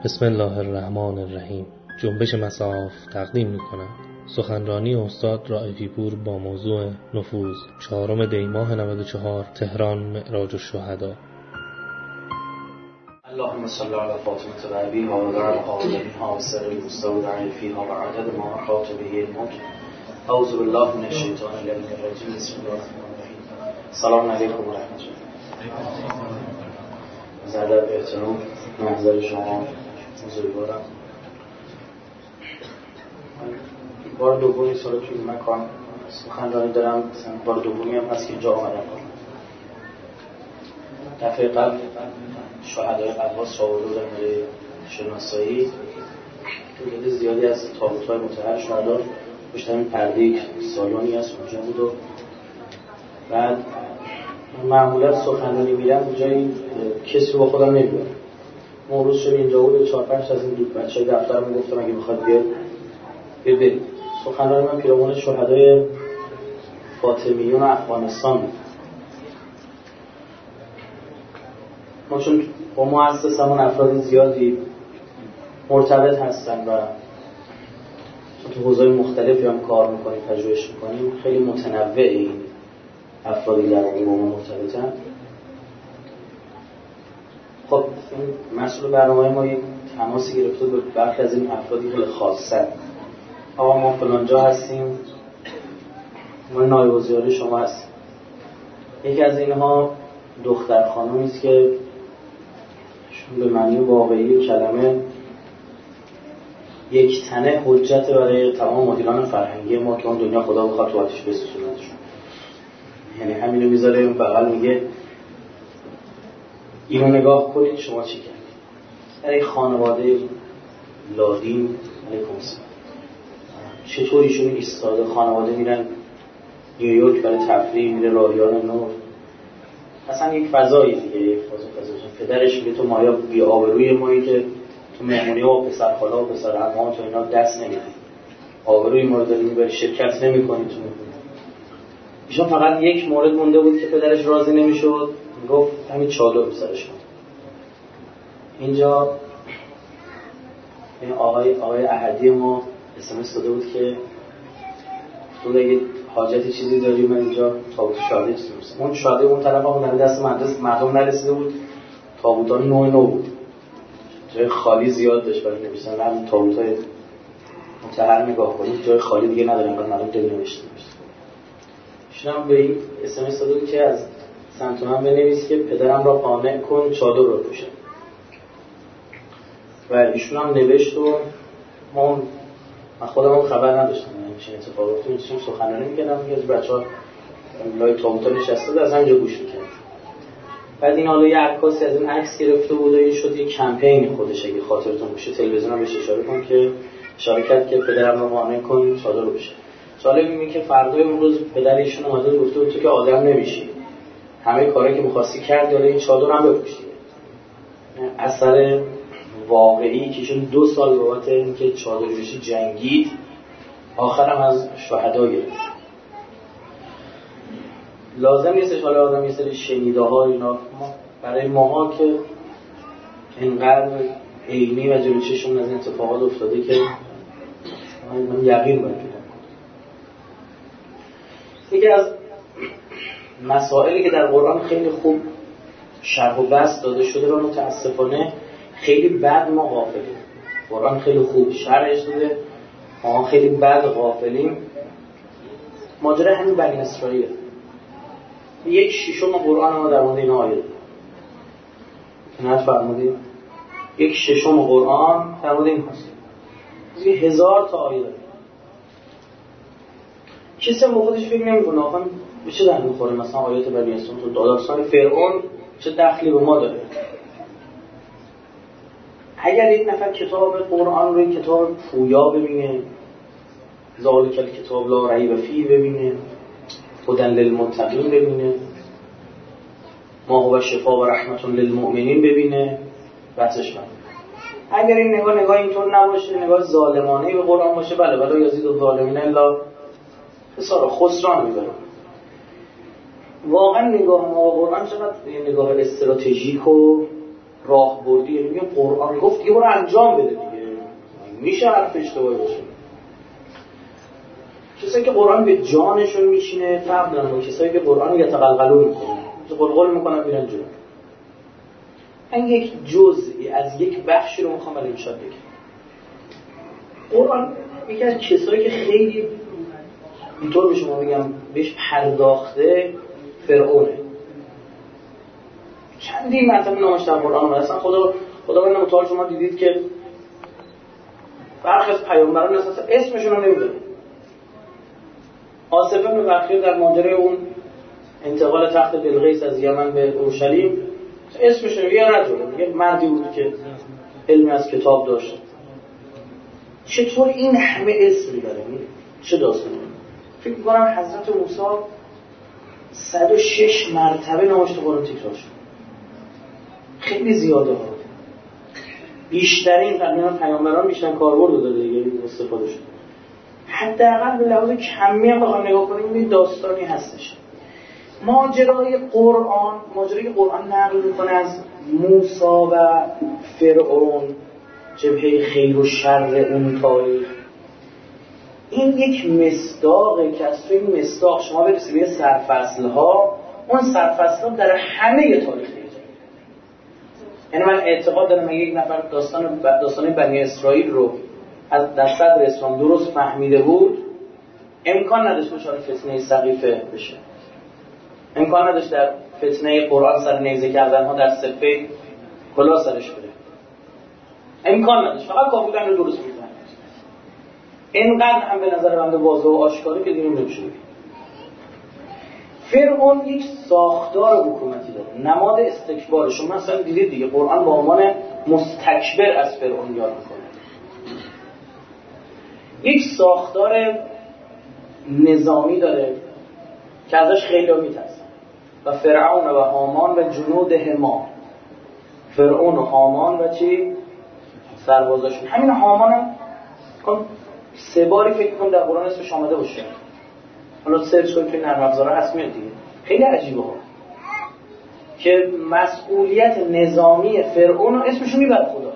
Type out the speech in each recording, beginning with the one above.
بسم الله الرحمن الرحیم. جنبش مصاف تقدیم می‌کند سخنرانی استاد رائفی پور با موضوع نفوذ، 4 دی ماه 94، تهران، معراج الشهدا. اللهم صل علی فاطمه و ابیها و ذرها و بنیها و سر المستودع فیها و عدد ما احاط به الملک. اعوذ بالله من الشیطان الرجیم. بسم الله الرحمن الرحیم. سلام علیکم و رحمت الله. زدب احترام محضر شما بزرگوارم. بار دومی سال توی مکان سخنرانی دارم. بار دومی هم هست که اینجا آمدم. دفعه قبل شهدای قواس شاورده بودن برای شناسایی. تعداد زیادی از تابوت‌های مطهر شهدا پشت همین پرده سالونی هست اونجا بود و بعد معمولا سخنرانی میرم جایی کسی رو با خودم نمیبرم. امروز شد اینجا بود 4-5 از این دو بچه‌های دفترم میگفتم اگه میخواد بیاد بریم. سخنرانی من پیرامون شهدای فاطمیون افغانستان. ما چون با مؤسسمون افراد زیادی مرتبط هستن و تو حوزه‌های مختلفی هم کار میکنیم، پژوهش میکنیم، خیلی متنوع این افرادی در واقع با ما مرتبطن. خب این مسئول برنامه ما یک تماسی گرفته به برخی از این افرادی خیلی خاصه. آقا ما فلانجا هستیم، ما نایب وزیر شما هستیم. یکی از اینها دختر خانومی است که به معنی واقعی کلمه یک تنه حجت برای تمام مدیران فرهنگی ما که اون دنیا خدا بخواد تو آتش بسوزونتشون. یعنی همینو میذاره اون بغل میگه اینو نگاه کنید شما چی کردید. برای خانواده لادین علیکم السلام چطور ایشون ایستاده، خانواده میرن نیویورک برای تفریح، میره رایان نور، اصلا یک فضایی دیگه، یک فضا. پدرش میگه تو مایا بی آبروی مایی که تو مهمونی و پسر خالا و پسر عموها تو اینا دست نمیدی، آبروی ما رو داری میبری، شرکت نمی‌کنی تو مهمونی. ایشون فقط یک مورد مونده بود که پدرش راضی نمیشد، گفت همین چادر رو سرش کن. اینجا این آقای احدی ما SMS داده بود که تو اگه حاجتی چیزی داری من اینجا تابوت شهاده چیزی می‌رسم. اون شهاده اون طرف هم دست مردم نرسیده بود، تابوت‌ها نو بود، جای خالی زیاد داشت برای نوشتن. همین تابوت‌های مطهر نگاه کنید جای خالی دیگه نداره، انگار مردم دل نوشته میشه. ایشون به این SMS داده بود که از سنتونم بنویس که پدرم را قانع کن چادر رو بپوشه. و ایشون هم نوشت و من خودم هم خبر نداشتم چه اتفاقی افتاد. ایشون سخنرانی می‌کردم که از بچه‌ها لای تابوت‌ها نشسته بود، از همینجا گوش می‌کرد. بعد این حالا یه عکاسی از این عکس گرفته بود و این شد یه کمپین خودش، اگه خاطرتون باشه تلویزیون هم بهش اشاره کن که اشاره کرد که پدرم رو قانع کن چادر رو بپوشه. جالب اینه که فردای اون روز پدر ایشون اومده گفته بود تو که آدم نمیشی، همه کاری که می‌خواستی کرد داره این چادر هم بپوشی. اثر واقعی که ایشون 2 سال بابت اینکه چادر بپوشی جنگید، آخرم از شهدا گرفت. لازم نیستش حالا آدم یه سری شنیده ها اینا برای ماها که اینقدر عینی و جلوی چشمون از این اتفاقات افتاده که من یقین باید کنم. یکی از مسائلی که در قرآن خیلی خوب شرح و بسط داده شده و متاسفانه خیلی بد ما غافلیم. قرآن خیلی خوب شرحش داده، ما خیلی بد غافلیم. ماجرا همین بنی اسرائیل. 1/6 قرآن ما در مورد این آیه کنایت فرمودید. 1/6 قرآن در مورد این هست. 1000 تا آیه داره. کسی هم با خودش فکر نمی‌کنه آخه به چه در می‌خوره مثلا آیات بنی اسرائیل تو داستان فرعون چه دخلی به ما داره. اگر یک نفر کتاب قرآن رو کتاب پویا ببینه، ذالک الکتاب لا ریب فیه ببینه، هدی للمتقین ببینه، ما هو شفاء و رحمت للمؤمنین ببینه، بحثش من. اگر این نگاه اینطور نباشه، نگاه ظالمانه به قرآن باشه، بله یزید الظالمین الا خسران میبره. واقعا نگاه ما به قرآن چقدر نگاه استراتژیک و راهبردی، یعنی میگم قرآن گفت دیگه برو انجام بده دیگه. میشه حرف اشتباهی باشه؟ کسایی که قرآن به جانشون میشینه فرق دارن با کسایی که قرآن یتقلقلون میکنن، قلقل میکنن میرن جلو. من یک جزئی از یک بخشی رو میخوام برای امشب بگم. قرآن یکی از کسایی که خیلی اینطور به شما بگم بهش پرداخته فرعونه. چندین مرتبه نامش در قرآن اومده. اصلا خدا بنده متعال شما دیدید که برخی از پیامبران اصلا اسمشون رو نمیدونه. آصف بن بخیر در ماجرای اون انتقال تخت بلقیس از یمن به اورشلیم اسمش رو یه رجل، یه مردی بود که علمی از کتاب داشت. چطور این همه اسمی داره؟ چه داستانی؟ فکر می‌کنم حضرت موسی 106 مرتبه نامش تو قرآن تکرار شد. خیلی زیاده ها. بیشترین پیامبران بیشترین کاربرد داده دیگه استفاده شد. حداقل به لحاظ کمی هم بخوام نگاه کنیم این داستانی هستش. ماجرای قرآن نقل میکنه از موسی و فرعون، جبهه خیر و شر اون تاریخ. این یک مصداقه که از توی این مصداق شما برسید به سرفصل‌ها، اون سرفصل‌ها در همه تاریخ دیگه. یعنی من اعتقاد دارم یک نفر داستان بنی اسرائیل رو در صدر اسلام درست فهمیده بود، امکان نداشت دچار فتنه سقیفه بشه، امکان نداشت در فتنه قرآن سر نیزه کردن ها در صفه کلا سرش بره، امکان نداشت. فقط کافی رو درست می‌فهمید. اینقدر هم به نظر بنده واضح و آشکاره که دیگه نمیشه. فرعون یک ساختار حکومتی داره، نماد استکبار. شما مثلا دیدید دیگه قرآن با عنوان مستکبر از فرعون یاد می‌کنه. یک ساختار نظامی داره که ازش خیلی میترسن. و فرعون و هامان و جنود هما، فرعون و هامان و چی؟ سربازاشون. همین هامان هم 3 باری فکر کنم در قرآن اسمش آمده باشه. حالا سرچ کنید که نرم افزارها هست میاد دیگه. خیلی عجیبه ها که مسئولیت نظامی فرعون رو اسمشو میبره خدا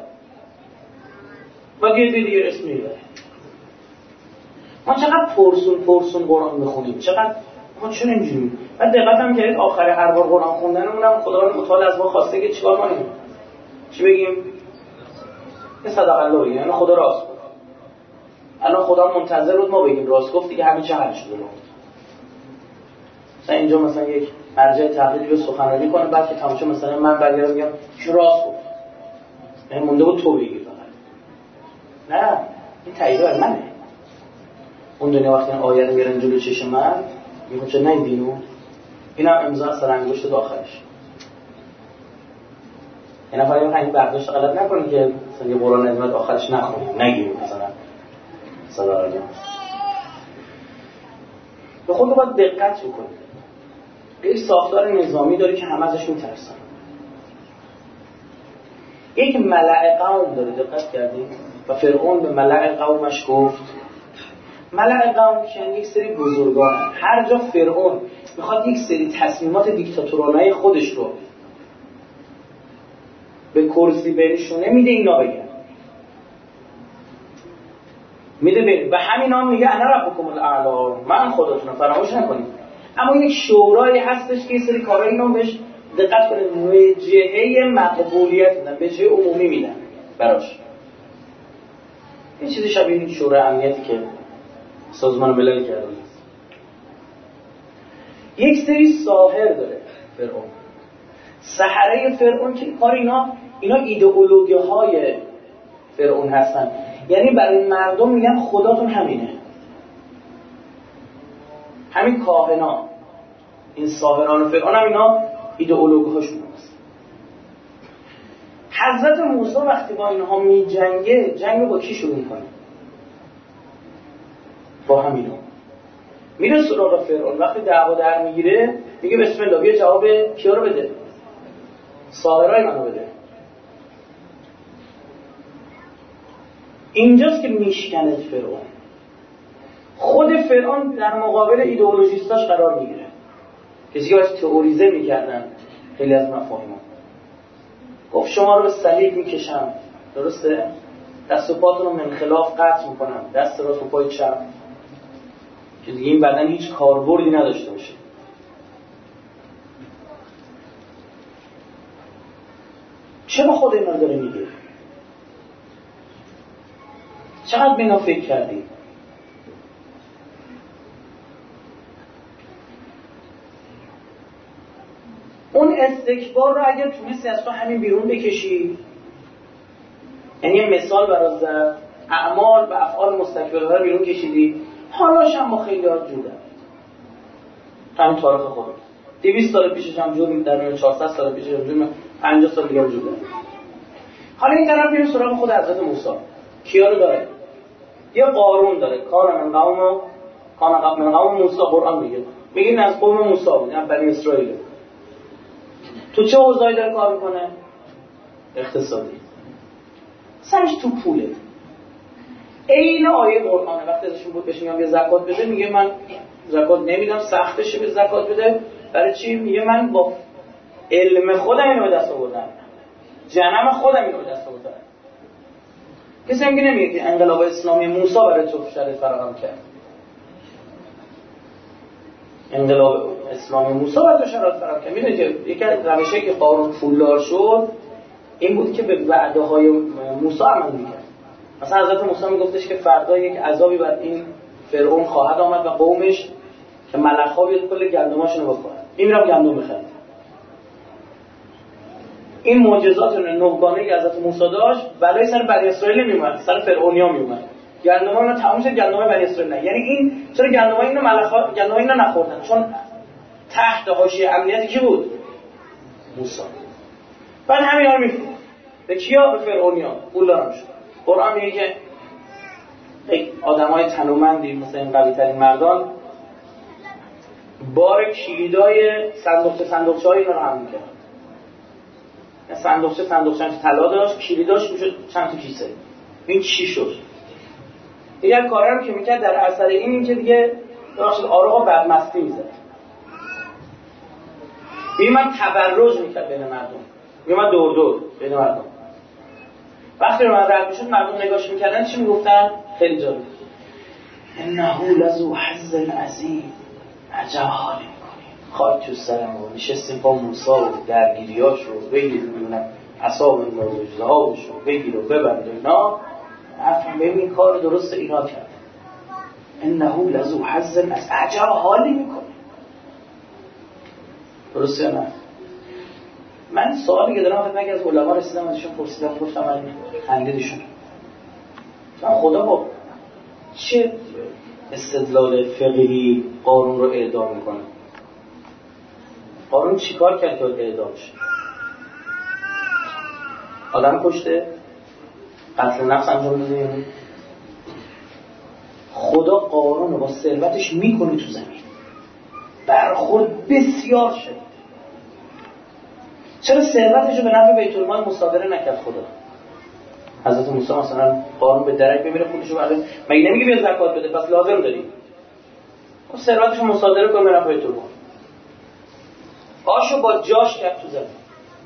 و دیگه اسم میبره. ما چقدر پرسون قرآن میخونیم، چقدر ما چون اینجوری. بعد دقت هم کردید آخر هر بار قرآن خوندنمون هم خداوند متعال از ما خواسته که چیکار کنیم؟ چی بگیم؟ یه صدق الله بگیم، یعنی خدا راست گفت. الان خدا منتظر بود ما بگیم راست گفت دیگه، همین چه حل شده بود. مثلا اینجا مثلا یک مرجع تقلیدی رو سخنرانی کنه، بعد که تمام شد مثلا من برگردم میگم چی راست گفت. یعنی مونده بود تو بگی فقط. نه، این تایید بر منه. اون دنیا وقتی این آیه رو میارن جلو چشم من میگم چه ندیدینو؟ اینا امضا سر انگشت آخرش. اینا فقط این برداشت غلط نکنید که مثلا یه قرآن نظمت آخرش نخونید، نگید مثلا صدا رو. به خود باید دقت بکنید. یک ساختار نظامی داره که همه ازش میترسن. یک ملأ قوم داره، دقت کردید؟ و فرعون به ملأ قومش گفت، ملأ قوم که یک سری بزرگان هست. هر جا فرعون میخواد یک سری تصمیمات دیکتاتورانه خودش رو به کرسی بنشونه، میده اینا بگن، میده بگن. به همین هم میگه انا ربکم الاعلی، من خداتونم، فراموش نکنید. اما یک شورای هستش که یک سری کارا اینا بهش دقت کنید، وجهه مقبولیت میدن، وجهه عمومی میدن براش. این چیزی شبیه این شورای امنیتی که سازمان ملل کرده. یک سری ساحر داره فرعون. سحره فرعون که کار اینا ایدئولوژی های فرعون هستن. یعنی برای مردم میگن خداتون همینه. همین کاهنا، این ساحران فرعون هم اینا ایدئولوژی هاشون هست. حضرت موسی وقتی با اینها می جنگ با کی شروع میکنه؟ با همینا. میره سراغ فرعون. وقتی دعوا در میگیره میگه بسم الله، بیا جواب کیا رو بده؟ ساحرای منو بده. اینجاست که میشکنه فرعون. خود فرعون در مقابل ایدئولوژیستاش قرار میگیره. کسی که باید تئوریزه میکردن خیلی از مفاهیم. گفت شما رو به صلیب میکشم، درسته؟ دست و پاتون رو من خلاف قطع میکنم، دست راست و پای چپ، که دیگه این بدن هیچ کاربردی نداشته باشه. چرا خود اینا رو داره میگه؟ چقدر به اینا فکر کردی؟ اون استکبار رو اگر تونستی از تو همین بیرون بکشی، یعنی یه مثال برات زد، اعمال و افعال مستکبرها رو بیرون کشیدی، حالاش هم با خیلی ها جوره. همین تاریخ خودم 200 سال پیشش هم جور می‌دارن، 400 سال پیشش هم جور، 50 سال دیگه هم جور دارن. حالا این طرف میره سراغ خود حضرت موسی. کیا رو داره؟ یه قارون داره، کان من قوم موسی. قرآن میگه از قوم موسی بود، یعنی بنی اسرائیل. تو چه اوضاعی داره کار میکنه؟ اقتصادی. سرش تو پوله. این آیه قرآنه. وقتی ازشون بود بهش میگم یه زکات بده، میگه من زکات نمیدم، سختشه به زکات بده. برای چی؟ میگه من با علم خودم اینو به دست آوردم، جنم خودم اینو به دست آوردم. کسی میگه نمیگه که انقلاب اسلامی موسی برای تو شرایط فراهم کرد. انقلاب اسلامی موسی برای تو شرایط فراهم کرد. میدونید که یکی از روشایی که قارون پولدار شد این بود که به وعده های موسی عمل میکرد. مثلا حضرت موسی میگفتش که فردا یک عذابی بر این فرعون خواهد آمد و قومش که ملخ‌ها بیاد کل گندماشونو بخورن. این میرم گندم میخرید. این معجزات نوگانه‌ای که حضرت موسی داشت بلای سر بنی اسرائیل میومد، سر فرعونیا میومد. گندما رو تمام شد، گندمای بنی اسرائیل نه. یعنی این چرا گندمای اینو ملخ‌ها گندمای اینو نخوردن؟ چون تحت حاشیه امنیتی کی بود؟ موسی. بعد همینا رو میفروخت. به کیا؟ به فرعونیا. پولدار شد. قرآن میگه که آدمای تنومندی مثل این قوی‌ترین مردان بار کلیدای صندوقچه‌های اینا رو هم می‌کردن. صندوقچه طلا داشت، کلیداش میشد چند تا کیسه. این چی شد؟ دیگه کارا رو که میکرد در اثر این که دیگه داشت آروغا بدمستی میزد. من تبرج میکرد بین مردم، من دور بین مردم. وقتی رو من رد میشد مردم نگاش میکردن چی میگفتن؟ خیلی جالب، انه لذو حظ عظیم. عجب حالی میکنیم، خاک تو سرم و نشستیم با موسی و درگیریاش رو بگیریم، ببینم اصاب موجزهاش رو بگیر و ببند و اینا. افهم این کار درست اینا کرد. انه لذو حظ عظیم، عجب حالی میکنیم. درسته یا نه؟ من سوالی که دارم خدمت از علما رسیدم ازشون پرسیدم، گفتم من خندیدشون. خدا با چه استدلال فقهی قارون رو اعدام میکنه؟ قارون چیکار کرد که اعدام شد؟ آدم کشته؟ قتل نفس انجام داده؟ خدا قارون رو با ثروتش میکنه تو زمین، برخورد بسیار شد. چرا ثروتش رو به نفع بیت المال مصادره نکرد خدا؟ حضرت موسی مثلا قارون به درک بمیره پولش رو برده، مگه نمیگه بیا زکات بده؟ پس لازم داری اون ثروتش رو مصادره کنه به نفع بیت المال. آشو با جاش کرد تو زمین.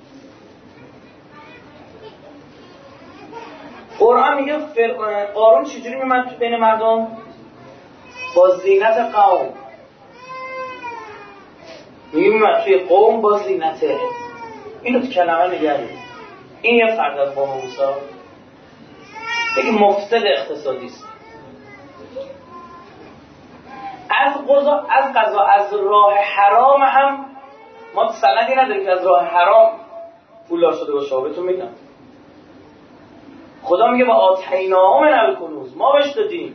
قرآن میگه قارون چجوری میمد تو بین مردم؟ با زینت قوم. میمد توی قوم با زینته. اینو تو کلمه نگرد. این یه فرد از قوم موسی، یکی مفسد اقتصادی است. از قضا از راه حرام هم ما سندی نداریم که از راه حرام پولدار شده باشه. بهتون میگم خدا میگه با آتیناهم من الکنوز، ما بهش دادیم.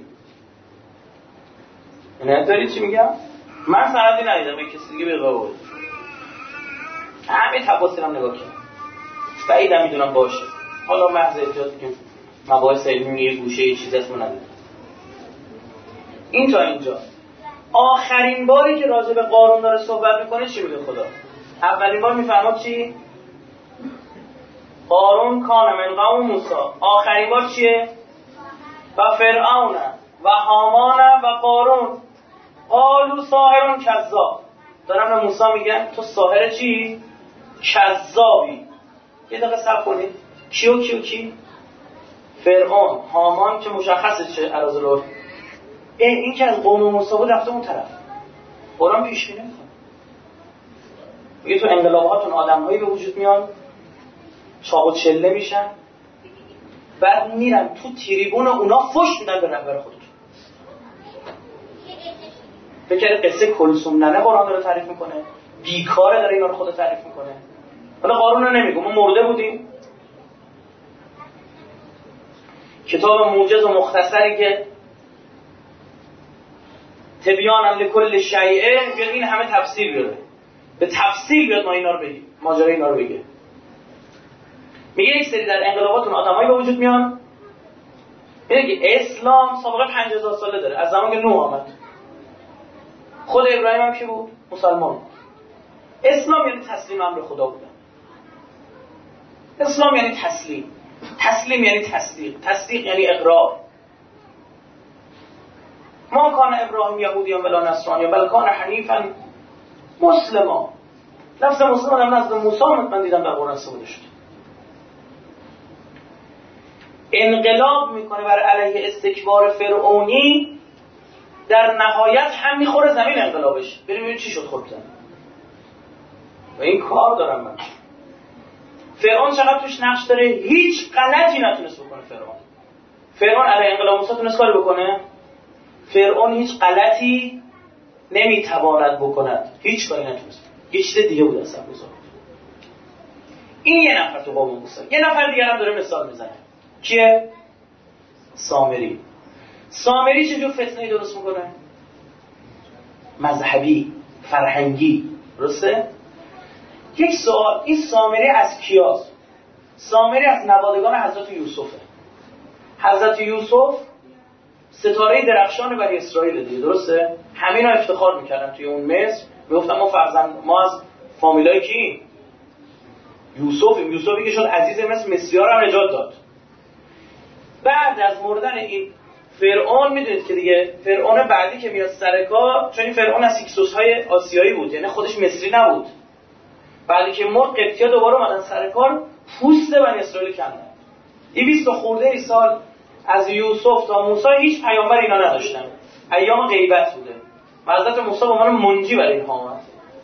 نه داری چی میگم؟ من سندی ندیدم، یک کسی دیگه بگه بود. همین تفاصیل هم نگاه کنم، بعیدم میدونم باشه. حالا محض اجازه که مباحث علمی یه گوشه یه چیز هست من ندیدم. این تا اینجا. آخرین باری که راجع به قارون داره صحبت میکنه چی میگه خدا؟ اولین بار میفرماد چی؟ قارون کان من قوم موسی. آخرین بار چیه؟ و فرعون و هامان و قارون قالوا ساحر کذاب. دارم به موسی میگن تو ساحر چی؟ کذابی. یه دقیقه صبر کنید. کی؟ فرعون، هامان که مشخصه چه اراذل. این که از قوم موسی بود رفته اون طرف. قرآن پیش بینی می‌کنه. میگه تو انقلاباتون آدم‌هایی به وجود میان، چاق و چله میشن، بعد میرن تو تریبون اونا فحش میدن به رهبر خودشون. فکر قصه کلثوم ننه قرآن رو تعریف میکنه، بیکاره داره اینا رو خود تعریف میکنه. حالا قارون رو نمیگم، ما مرده بودیم. کتاب موجز و مختصری که تبیانم لکل شیء، بیاد این همه تفسیر بیاره، به تفسیر بیاد ما اینا رو بگیم، ماجرا اینا رو بگه. میگه یک سری در انقلاباتون آدمایی به وجود میان. میگه اسلام سابقه 50,000 ساله داره، از زمان که نوح آمد. خود ابراهیم هم کی بود؟ مسلمان. اسلام یعنی تسلیم امر خدا بودن. اسلام یعنی تسلیم. تسلیم یعنی تصدیق. تصدیق یعنی اقرار. ما کان ابراهیم یهودی ولا نصرانی بل کان حنیفا مسلما. لفظ مسلمان هم نزد موسی من دیدم در قرآن استفاده شده. انقلاب میکنه بر علیه استکبار فرعونی، در نهایت هم میخوره زمین انقلابش. بریم چی شد خود زمین. و این کار دارم من. فرعون چقدر توش نقش داره؟ هیچ غلطی نتونست بکنه فرعون علیه انقلاب موسی تونست کاری بکنه؟ فرعون هیچ غلطی نمیتواند بکند. هیچ کاری نتونست. یه چیز دیگه بود اصلا بزرگ. این یه نفر تو قوم موسی. یه نفر دیگه هم داره مثال میزنه. کیه؟ سامری. سامری چجور فتنه‌ای درست میکنه؟ مذهبی، فرهنگی. درسته؟ یک سوال، این سامری از کیاست؟ سامری از نوادگان حضرت یوسفه. حضرت یوسف ستاره درخشان بنی اسرائیل دیگه، درسته؟ همینا افتخار میکردن توی اون مصر، میگفتن ما از فامیلای کی؟ یوسفی که شد عزیز مصر، مسیحا رو هم نجات داد. بعد از مردن این فرعون، میدونید که دیگه فرعون بعدی که میاد سر کار، چون این فرعون از هیکسوس‌های آسیایی بود، یعنی خودش مصری نبود. بعدی که مرد قبطی‌ها دوباره اومدن سر کار، پوست بنی اسرائیل کندن. این 20 خورده سال از یوسف تا موسی هیچ پیامبر اینا نداشتن. ایام غیبت بوده. حضرت موسی به عنوان منجی برای اینها اومد.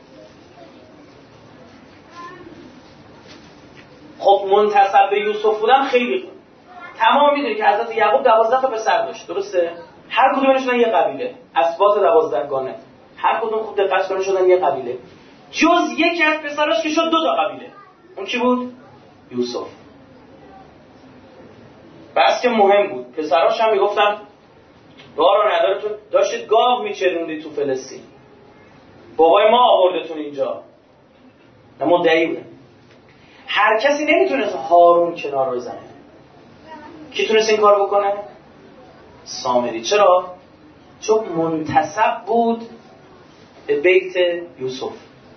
خب منتسب به یوسف بودن خیلی خوب. تمام میدونی که حضرت یعقوب 12 تا پسر داشت، درسته؟ هر کدومشون یه قبیله، اسباط 12 گانه. هر کدوم خوب دقت کنه شدن یه قبیله. جز یکی از پسراش که شد 2 تا قبیله. اون کی بود؟ یوسف. بس که مهم بود. پسراش هم میگفتن دارو ندارتون داشتید گاو میچروندید تو فلسطین. بابای ما آوردتون اینجا. نه مدعی بودن. هر کسی نمیتونست هارون کنار بزنه. کی تونست این کار بکنه؟ سامری. چرا؟ چون منتسب بود به بیت یوسف.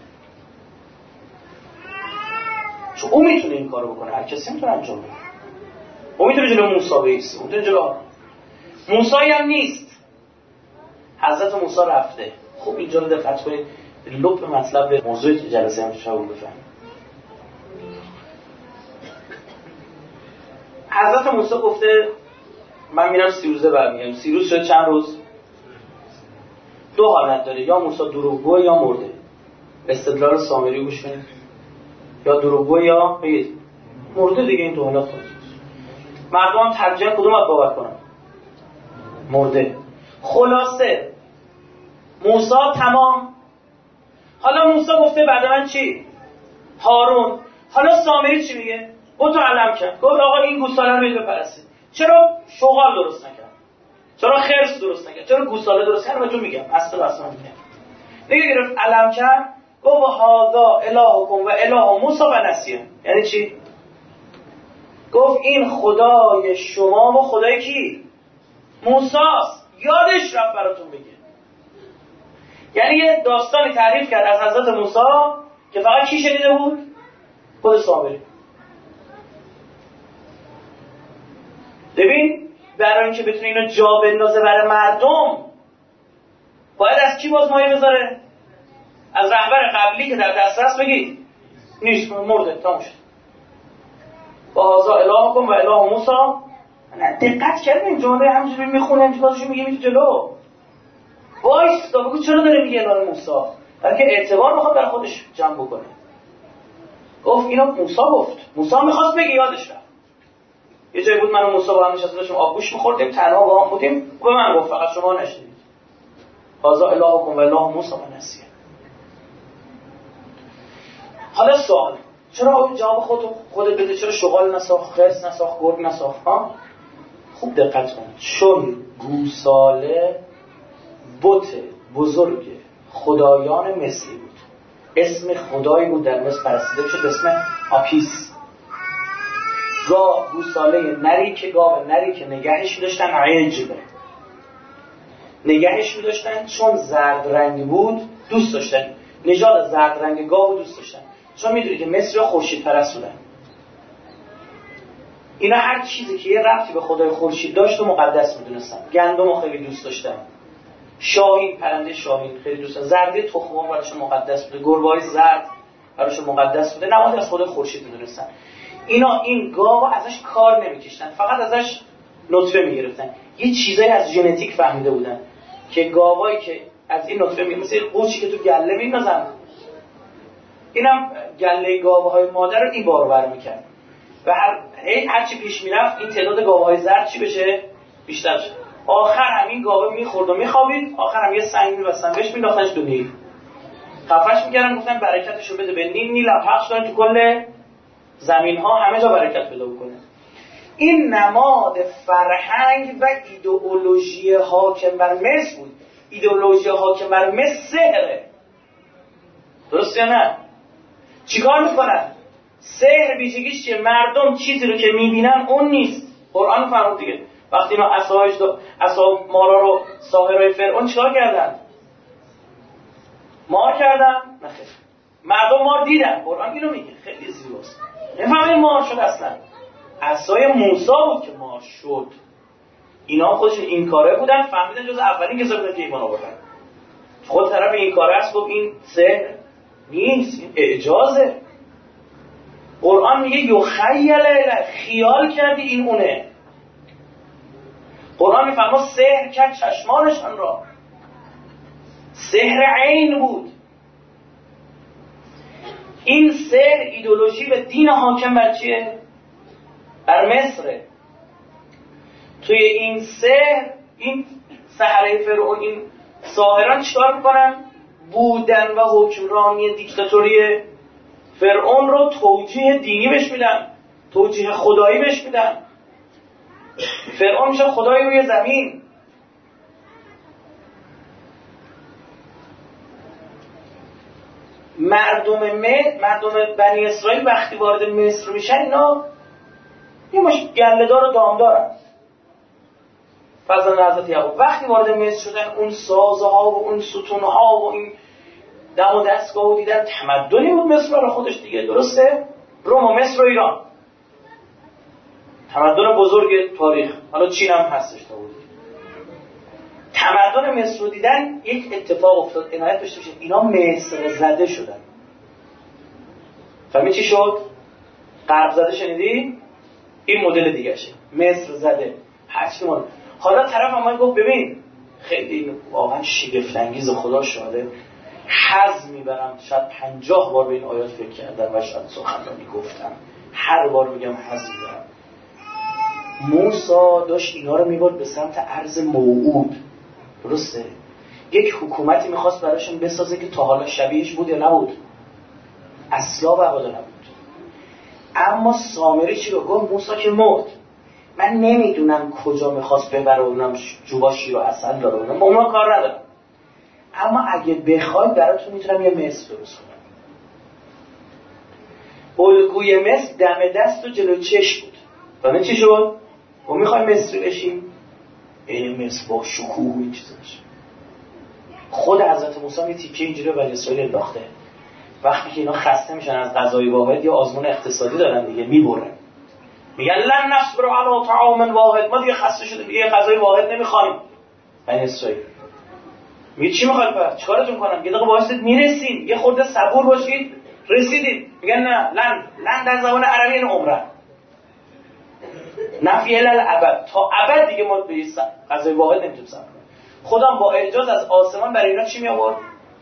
چون اون میتونه این کارو بکنه، هر کسی میتونه انجام بده. اون میتونه جلو موسی بیسته، اون میتونه جلو موسی هم نیست. حضرت موسی رفته. خوب اینجا رو دقت کنید، لب مطلب به موضوع جلسه هم شما بفهمید. حضرت موسی گفته من میرم 30 روزه برمیگردم. 30 روز شد چند روز؟ 2 حالت داره، یا موسی دروغگو یا مرده. استدلال سامری گوش کنید. یا دروغگو یا بگید مرده دیگه. این 2 حالت هست. مردم هم ترجیحاً کدوم رو باور کنن؟ مرده. خلاصه موسی تمام. حالا موسی گفته بعد من چی؟ هارون. حالا سامری چی میگه؟ تو علم کرد. گفت آقا این گوساله رو برید بپرستید. چرا شغال درست نکرد؟ چرا خرس درست نکرد؟ چرا گوساله درست کرد؟ بهتون میگم. اصلا میگم. دیگه گرفت علم کرد. گفت هذا الهکم و اله موسی و نسیه. یعنی چی؟ گفت این خدای شما و خدای کی؟ موسی است. یادش رفت براتون بگه. یعنی یه داستانی تعریف کرد از حضرت موسی که فقط کی شنیده بود؟ خود سامری. ببین برای اینکه بتونه اینو جا بندازه برای مردم باید از کی باز مایه بذاره؟ از رهبر قبلی که در دسترس بگید نیست، مرده، تموم شد. با هذا الهکم و اله موسی. دقت کردین جمله همینجوری میخونه امتیازشو میگه میگه جلو وایس بگو چرا داره میگه اله موسی، بلکه اعتبار میخواد در خودش جمع بکنه. گفت اینو موسی گفت، موسی میخواست بگه یادش رفت. یه جایی بود من و موسی با هم نشسته داشتیم آبگوش میخوردیم، تنها با هم بودیم، به من گفت فقط شما نشنیدید هذا الهکم و اله موسی و نسیه. حالا سوال، چرا جواب خودت بده، چرا شغال نساخت، خرس نساخت، گرگ نساخت؟ خوب دقت کنید، چون گوساله بت بزرگ خدایان مصری بود، اسم خدایی بود در مصر پرستیده شد، اسم آپیس. گوساله نری که نگهش می‌داشتن عجبه، نگهش می‌داشتن چون زرد رنگ بود دوست داشتن، نژاد زرد رنگ گاو دوست داشتن، چون میدونید که مصری‌ها خورشید پرست بودن. اینا هر چیزی که یه ربطی به خدای خورشید داشت و مقدس می‌دونستن. گندمو خیلی دوست داشتن، شاهین، پرنده شاهین خیلی دوست داشتن، زردی تخم‌مرغ براشون مقدس بوده، گربه‌های زرد براشون مقدس بوده، نماد از خدای خورشید می‌دونستن. اینا این گاوا ازش کار نمی‌کشتن، فقط ازش نطفه می‌گرفتن. یه چیزایی از ژنتیک فهمیده بودن که گاوایی که از این نطفه مثل قوچی که تو گله میندازن، اینم گله گاوهای مادر رو این بارور می‌کرد و هر چی پیش میرفت این تعداد گاوهای زرد چی بشه؟ بیشتر بشه. آخر همین گاوه میخورد و میخوابید، آخر هم یه سنگ می‌بستن بهش مینداختنش تو نیل، خفش می‌کردن، گفتن برکتشو بده به نیل، نیل پخش کنه تو کل زمین ها، همه جا برکت پیدا کنه. این نماد فرهنگ و ایدئولوژی حاکم بر مصر بود. ایدئولوژی حاکم بر مصر سحره، درست یا نه؟ چیکار میکنن؟ سحر ویژگیش چیه؟ مردم چیزی رو که میبینن اون نیست. قرآن فرمود دیگه، وقتی اینا عصا مارا رو ساحرای فرعون چیکار کردن؟ مار کردن؟ نه خیر، مردم مار دیدن. قرآن اینو میگه، خیلی زیباست. نفهمین مار شد، اصلا عصای موسی بود که مار شد. اینا خودشون این کاره بودن، فهمیدن جز اولین کسا بودن که ایمان آوردن. خود طرف این کاره است، گفت این سحر نیست، این اعجازه. قرآن میگه یخیل الیه، خیال کردی این اونه. قرآن میفرما سحر کرد چشمانشان را، سحر عین بود. این سحر ایدئولوژی و دین حاکم بر چیه؟ بر مصره. توی این سحر، این سحره فرعون، این ساحران چیکار میکنن؟ بودن و حکمرانی دیکتاتوری فرعون رو توجیه دینی بهش میدن، توجیه خدایی بهش میدن. فرعون میشه خدای روی زمین. مردم بنی اسرائیل وقتی وارد مصر میشن، اینا یه مش گله‌دار و دامدارن. فرزند حضرت یعقوب وقتی وارد مصر شدن، اون سازها و اون ستونها و این دم و دستگاه و دیدن، تمدنی بود مصر برای خودش دیگه، درسته؟ روم و مصر و ایران، تمدن بزرگ تاریخ. حالا چین هم هستش تا بود. تمدن مصر رو دیدن، یک اتفاق افتاد، عنایت داشته باشید، اینا مصر زده شدن. فهمی چی شد؟ غرب زده شنیدی؟ این مدل دیگه شه، مصر زده. هرچی مال. حالا طرف هم گفت ببین خیلی واقعا شگفت انگیز، خدا شاهده، حظ میبرم، شاید 50 بار به این آیات فکر کردم و شاید سخنرانی گفتم، هر بار میگم حظ میبرم. موسی داشت اینا رو میبرد به سمت ارض موعود، درسته؟ یک حکومتی میخواست براشون بسازه که تا حالا شبیهش بود یا نبود؟ اصلا و ابدا نبود. اما سامری چی رو گفت؟ موسی که مرد، من نمیدونم کجا میخواست ببره، اونم جوبا شیر و عسل داره، اونم اونا کار ندارم، اما اگه بخوای براتون میتونم یه مصر درست کنم. الگوی مصر دم دست و جلو چشم بود. فهمید چی شد؟ ما میخوایم مصری بشیم، این مصر با شکوه این چیزا باشه. خود حضرت موسی یه تیکه اینجوری به بنی اسرائیل انداخته. وقتی که اینا خسته میشن از غذای واحد یا آزمون اقتصادی دارن دیگه، میبرن، میگن لن نصبر علی طعام واحد، ما دیگه خسته شدیم، یه غذای واحد نمیخوایم. بنی اسرائیل میگه چی میخواید پس؟ چیکارتون کنم؟ یه دقیقه وایسید میرسیم، یه خورده صبور باشید، رسیدید. میگن نه، لن در زبان عربی این عمره، نفی الابد، تا ابد دیگه ما به غذای واحد نمیتونیم صبر کنیم. خودم با اعجاز از آسمان برای اینا چی می آورد؟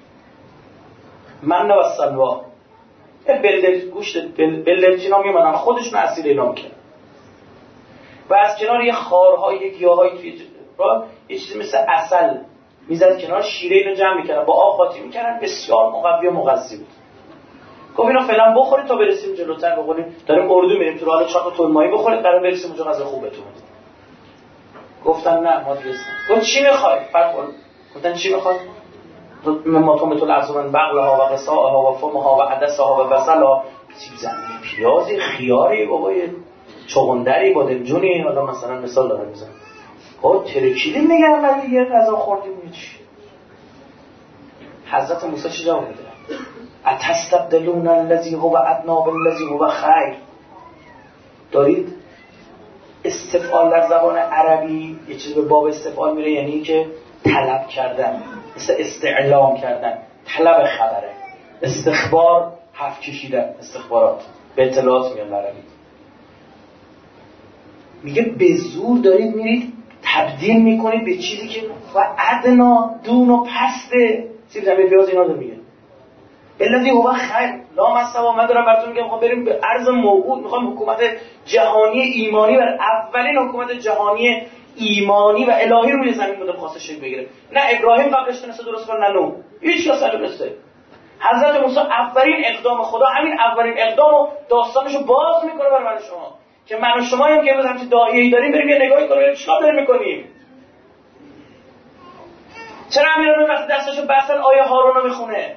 من و سلوا، گوشت بلدرچینا می اومدن خودشون اسیر اینا میکردن و از کنار یه خارهای یه گیاهایی توی یه چیزی مثل عسل میزد کنار، شیره اینو جمع میکردن با آب قاطی میکردن، بسیار مقوی و مغذی بود. گفت اینو فعلا بخورید تا برسیم جلوتر، بخوریم داریم اردو میریم تو راه چاق طولمایی، بخورید قرار برسیم اونجا غذا خوبتون. گفتن نه ما دیگه. گفت چی میخوای؟ گفتن چی میخوای؟ ما تو مثل ارزمن بغلها و قصاها و فمها و عدسها و بصلها، سیب زمینی، پیازی، خیاری، بابای چغندری، بادمجونی، حالا مثلا مثال دارم میزنم. خب ترکیدیم نگرم من دیگه غذا خوردیم چی؟ حضرت موسی چی جواب میده؟ اتستبدلون الذی هو ادنی بالذی هو خیر. دارید استفعال در زبان عربی یه چیز به باب استفعال میره، یعنی که طلب کردن، مثل استعلام کردن، طلب خبره، استخبار، حرف کشیدن، استخبارات، به اطلاعات میاد عربی. میگه به زور دارید میرید تبدیل میکنید به چیزی که و ادنا، دون و پسته. سیب زمینی، پیاز، اینا رو میگه الذی هو خیر لا مسوا. من دارم براتون میگم میخوام بریم به ارض موعود، میخوام حکومت جهانی ایمانی و اولین حکومت جهانی ایمانی و الهی روی زمین بوده خاصه شکل بگیره. نه ابراهیم قبلش تونسته درست کنه، نه نوح، هیچ کس نتونسته. حضرت موسی اولین اقدام خدا، همین اولین اقدامو داستانشو باز میکنه برای من و شما که من و شما هم که امروز همچین داعیه‌ای داریم بریم یه نگاهی کنیم چیکار داریم میکنیم. چرا امیرالمومنین وقتی دستشو بستن آیه هارون رو میخونه؟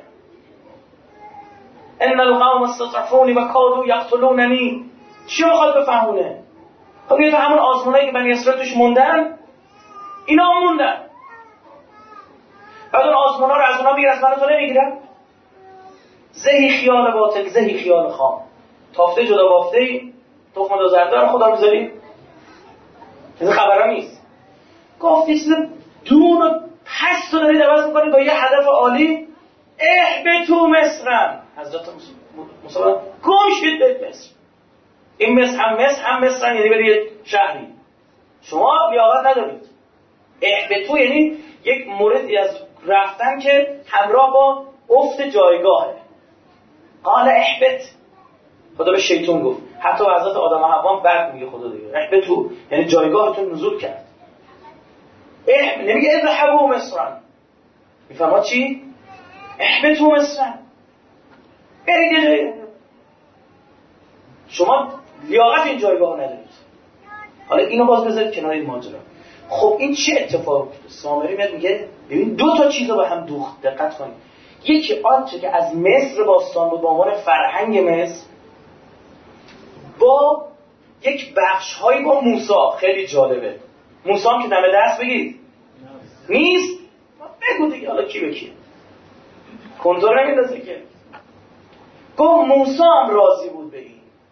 ان القوم استضعفونی و کادوا یقتلوننی. چی میخواد بفهمونه؟ خب یه تو همون آزمونایی که بنی اسرائیل توش موندن، اینا هم موندن. بعد اون آزمونا رو از اونا میگیره، از من تو نمیگیرن. زهی خیال باطل زهی خیال خام. تافته جدا بافته، تخم دو زردار خدا میذاری؟ این خبرها نیست. گفت چیز دون و پس رو دارید عوض میکنید با یه هدف عالی. اهبطوا مصرا. حضرت موسی گم شید به مصر. این مصر هم مصر یعنی برای یه شهری. شما لیاقت ندارید. اهبطوا یعنی یک موردی از رفتن که همراه با افت جایگاهه. قال اهبط. خدا به شیطان گفت، حتی حضرت آدم و حوا بعد میگه خدا دیگه اهبطوا یعنی جایگاهتون نزول کرد. نمیگه اذهبوا مصرا. میفهمید چی؟ اهبطوا مصرا. برید. شما لیاقت این جایگاه ندارید. حالا اینو باز بذارید کنار این ماجرا. خب این چه اتفاقی افتاد؟ سامری میاد میگه ببین دو تا چیزو به هم دوخت، دقت کنید. یکی آنچه که از مصر باستان بود به عنوان فرهنگ مصر، با یک بخش‌هایی با موسی. خیلی جالبه. موسی هم که دم دست بگید نیست، بگو دیگه حالا کی به کی کنترل نمیندازه که. گفت موسی هم راضی بود به این.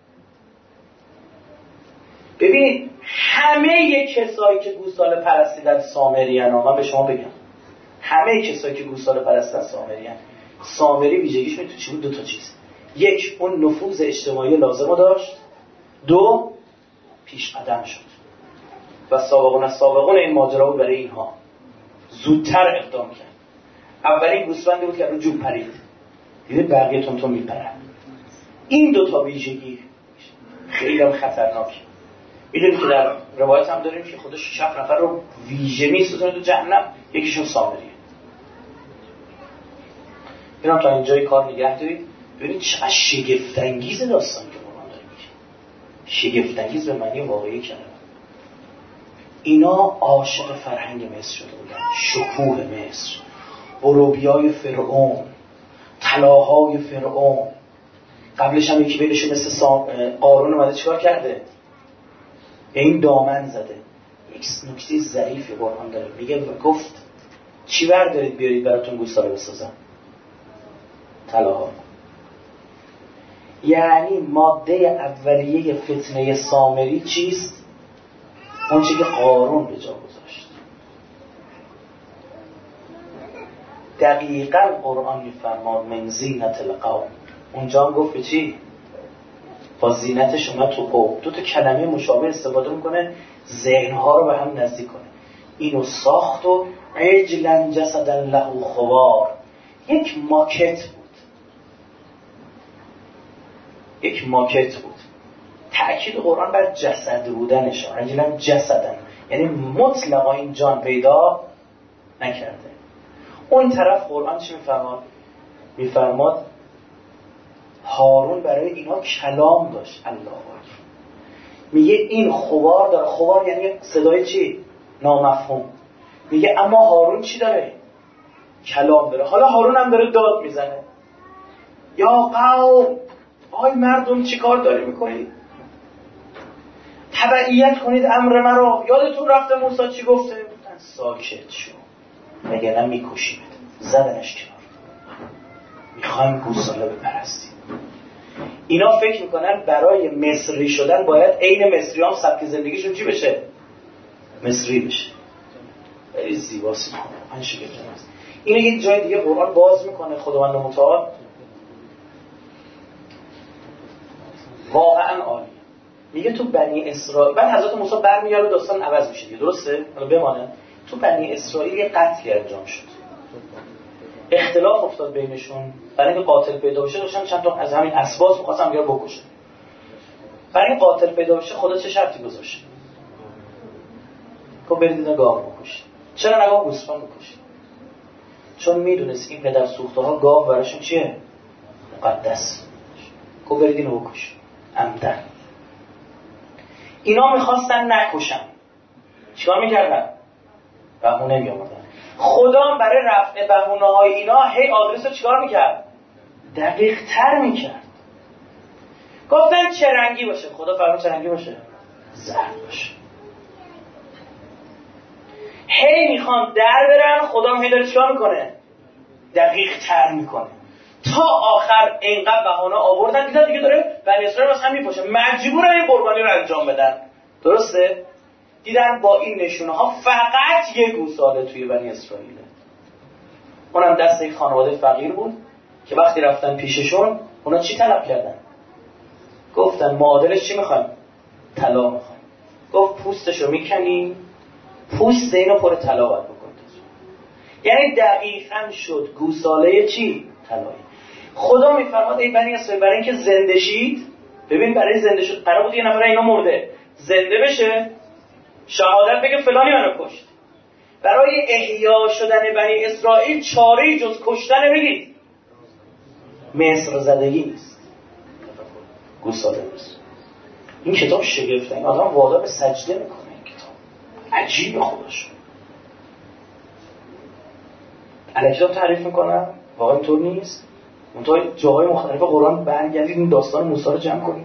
ببینید همه کسایی که گوساله پرستی در سامریان، من به شما بگم همه کسایی که گوساله پرستی در سامریان، سامری ویژگیش تو چی بود؟ دو تا چیز. یک، اون نفوذ اجتماعی لازمو داشت. دو، پیش قدم شد و سابقون این ماجرا بود برای اینها زودتر اقدام کرد. اولین گوسفندی بود که رو جوب پرید، دیده بقیه تون میپرن. این دو تا ویژگی خیلی هم خطرناکه. میدونید که در روایت هم داریم که خدا 6 نفر رو ویژه میسوزونه تو جهنم، یکیشون سامریه. اینا تا اینجای کار نگه دارید. ببینید چقدر شگفت انگیز داستان که قرآن داره میگه. شگفت انگیز به معنی واقعی کلمه. اینا عاشق فرهنگ مصر شده بودن، شکوه مصر، غروبیای فرعون، طلاهای فرعون. قبلش هم یکی بینشون مثل قارون اومده چیکار کرده؟ این دامن زده. یک نکته ظریفی قرآن داره میگه و گفت چی بردارید بیارید براتون گوساله بسازم؟ طلاها. یعنی ماده اولیه فتنه سامری چیست؟ اون چی که قارون به جا گذاشت. دقیقاً قرآن میفرماد من زینت القوم. اونجا هم گفت به چی؟ با زینتش اومد تو قوم، دو تا کلمه مشابه استفاده میکنه ذهنها رو به هم نزدیک کنه. اینو ساخت و عجلا جسدا له خوار. یک ماکت بود. تأکید قرآن بر جسد بودنش، عجلا جسدا، یعنی مطلقا این جان پیدا نکرده. اون طرف قرآن چی میفرماد؟ هارون برای اینا کلام داشت. الله اکبر. میگه این خوار داره. خوار یعنی صدای چی؟ نامفهوم. میگه اما هارون چی داره؟ کلام داره. حالا هارون هم داره داد میزنه، یا قوم، آی مردم چی کار داری میکنید؟ تبعیت کنید امر مرا. یادتون رفته موسی چی گفته؟ گفتن ساکت شو مگه نه میکشید. زدنش کنار. میخوایم گوساله بپرستیم. اینا فکر میکنن برای مصری شدن باید عین مصری هم سبک زندگیشون چی بشه؟ مصری بشه. خیلی زیباست. من شگفتم است. اینو یک جای دیگه قرآن باز میکنه خداوند متعال. واقعا عالی. میگه تو بنی اسرائیل، بعد حضرت موسی برمیگرده داستان عوض میشه دیگه، درسته؟ حالا بمانه. تو بنی اسرائیل یه قتلی انجام شد. اختلاف افتاد بینشون. برای اینکه قاتل پیدا بشه داشتن چند تا از همین اسباس می‌خواستن بیار بکشن. برای اینکه قاتل پیدا بشه خدا چه شرطی گذاشت؟ که برید اینا گاو بکشید. چرا نگاه گوسفند بکشید؟ چون میدونست این پدر سوخته‌ها گاو براشون چیه؟ مقدس. که برید اینو بکشید. عمدن. اینا می‌خواستن نکشن. چیکار می‌کردن؟ بهونه می‌آوردن. خدا برای رفع بهونه‌های اینا هی آدرس رو چیکار میکرد؟ دقیق تر میکرد. گفتن چه رنگی باشه؟ خدا فرمود چه رنگی باشه؟ زرد باشه. هی میخوان در برن، خدا هی داره چیکار میکنه؟ دقیق تر میکنه. تا آخر اینقدر بهانه آوردن دیدن دیگه داره بنی اسرائیل مثلا میپاشه، مجبورن این قربانی رو انجام بدن. درسته؟ دیدن با این نشونه ها فقط یه گوساله توی بنی اسرائیله. اونم دست یک خانواده فقیر بود که وقتی رفتن پیششون اونا چی طلب کردن؟ گفتن معادلش چی میخوایم؟ طلا میخوایم. گفت پوستشو میکنیم، پوست اینو پر طلا باید بکنید. یعنی دقیقاً شد گوساله چی؟ طلایی. خدا میفرماد ای بنی اسرائیل برای اینکه زنده شید، ببین برای زنده شد قرار بود یه نفر اینا مرده زنده بشه، شهادت بگه فلانی منو کشت. برای احیا شدن بنی اسرائیل چاره‌ای جز کشتن بگید مصر زدگی نیست، گوساله نیست. این کتاب شگفته. این آدم وادار به سجده میکنه. این کتاب عجیب خودش. الان کتاب تعریف میکنم واقعا اینطور نیست. منتها جاهای مختلف قرآن برگردید این داستان موسی رو جمع کنید.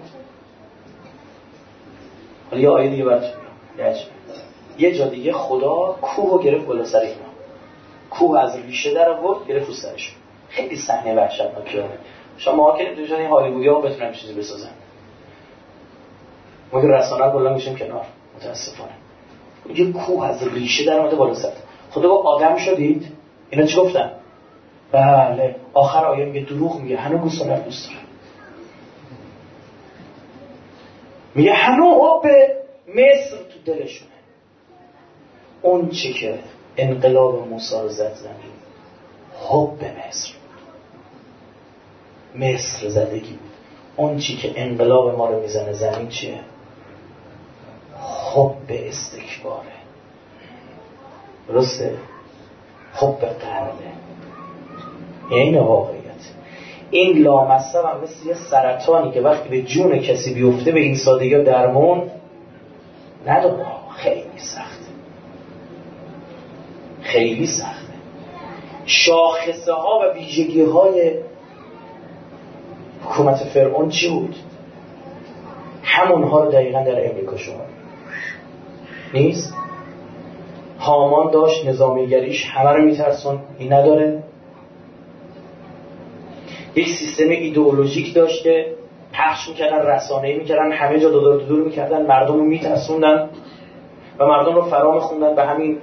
حالا یه آیه دیگه براتون میگم. یه جا دیگه خدا کوه رو گرفت بالا سر اینا. کوه از ریشه در آورد گرفت رو سرشون. خیلی صحنه وحشتناکیه. شما که نمی‌دونید این هالیوودیا بتونن چیزی بسازن. ما که رسانه کلا میشیم کنار متاسفانه. یه کوه از ریشه در اومده بالا سر. خدا گفت آدم شدید؟ اینا چی گفتن؟ بله. آخر آیه میگه دروغ میگه، هنوز گوساله دوست داره. میگه هنوز حب مصر تو دلشونه. اون چی که انقلاب موسی رو زد زمین حب مصر بود. مصر زدگی بود. اون چی که انقلاب ما رو میزنه زمین چیه؟ حب استکباره. درسته؟ حب قربه. این واقعیت. این لامصب هم مثل یه سرطانی که وقتی به جون کسی بیفته به این سادگی ها درمون نداره. خیلی سخته. خیلی سخته. شاخصه ها و ویژگی های حکومت فرعون چی بود؟ همونها رو دقیقا در امریکا شما نیست. هامان داشت نظامیگریش همه رو میترسون، این نداره. یک سیستم ایدئولوژیک داشت که پخش میکردن، رسانه‌ای میکردن، همه جا دور میکردن، مردم رو میترسوندن و مردم رو فرا میخوندن به همین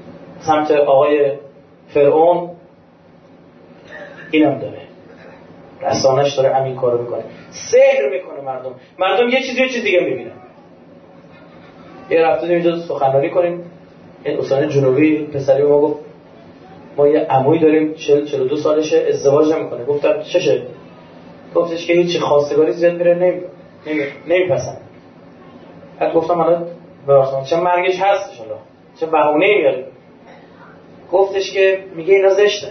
سمت آقای فرعون. اینم داره. رسانش داره همین کارو میکنه، سحر میکنه مردم یه چیز دیگه میبینن. یه رفتیم اینجا سخنرانی کنیم، این استان جنوبی پسری ما گفت ما یه عمویی داریم 42 سالشه ازدواج نمیکنه. گفتم چشه؟ گفتش که هیچ خواستگاری زیاد میره نمیپسند. بعد گفتم حالا براخوام چه مرگش هستش، حالا چه بهونه‌ای میاره؟ گفتش که میگه اینا زشته.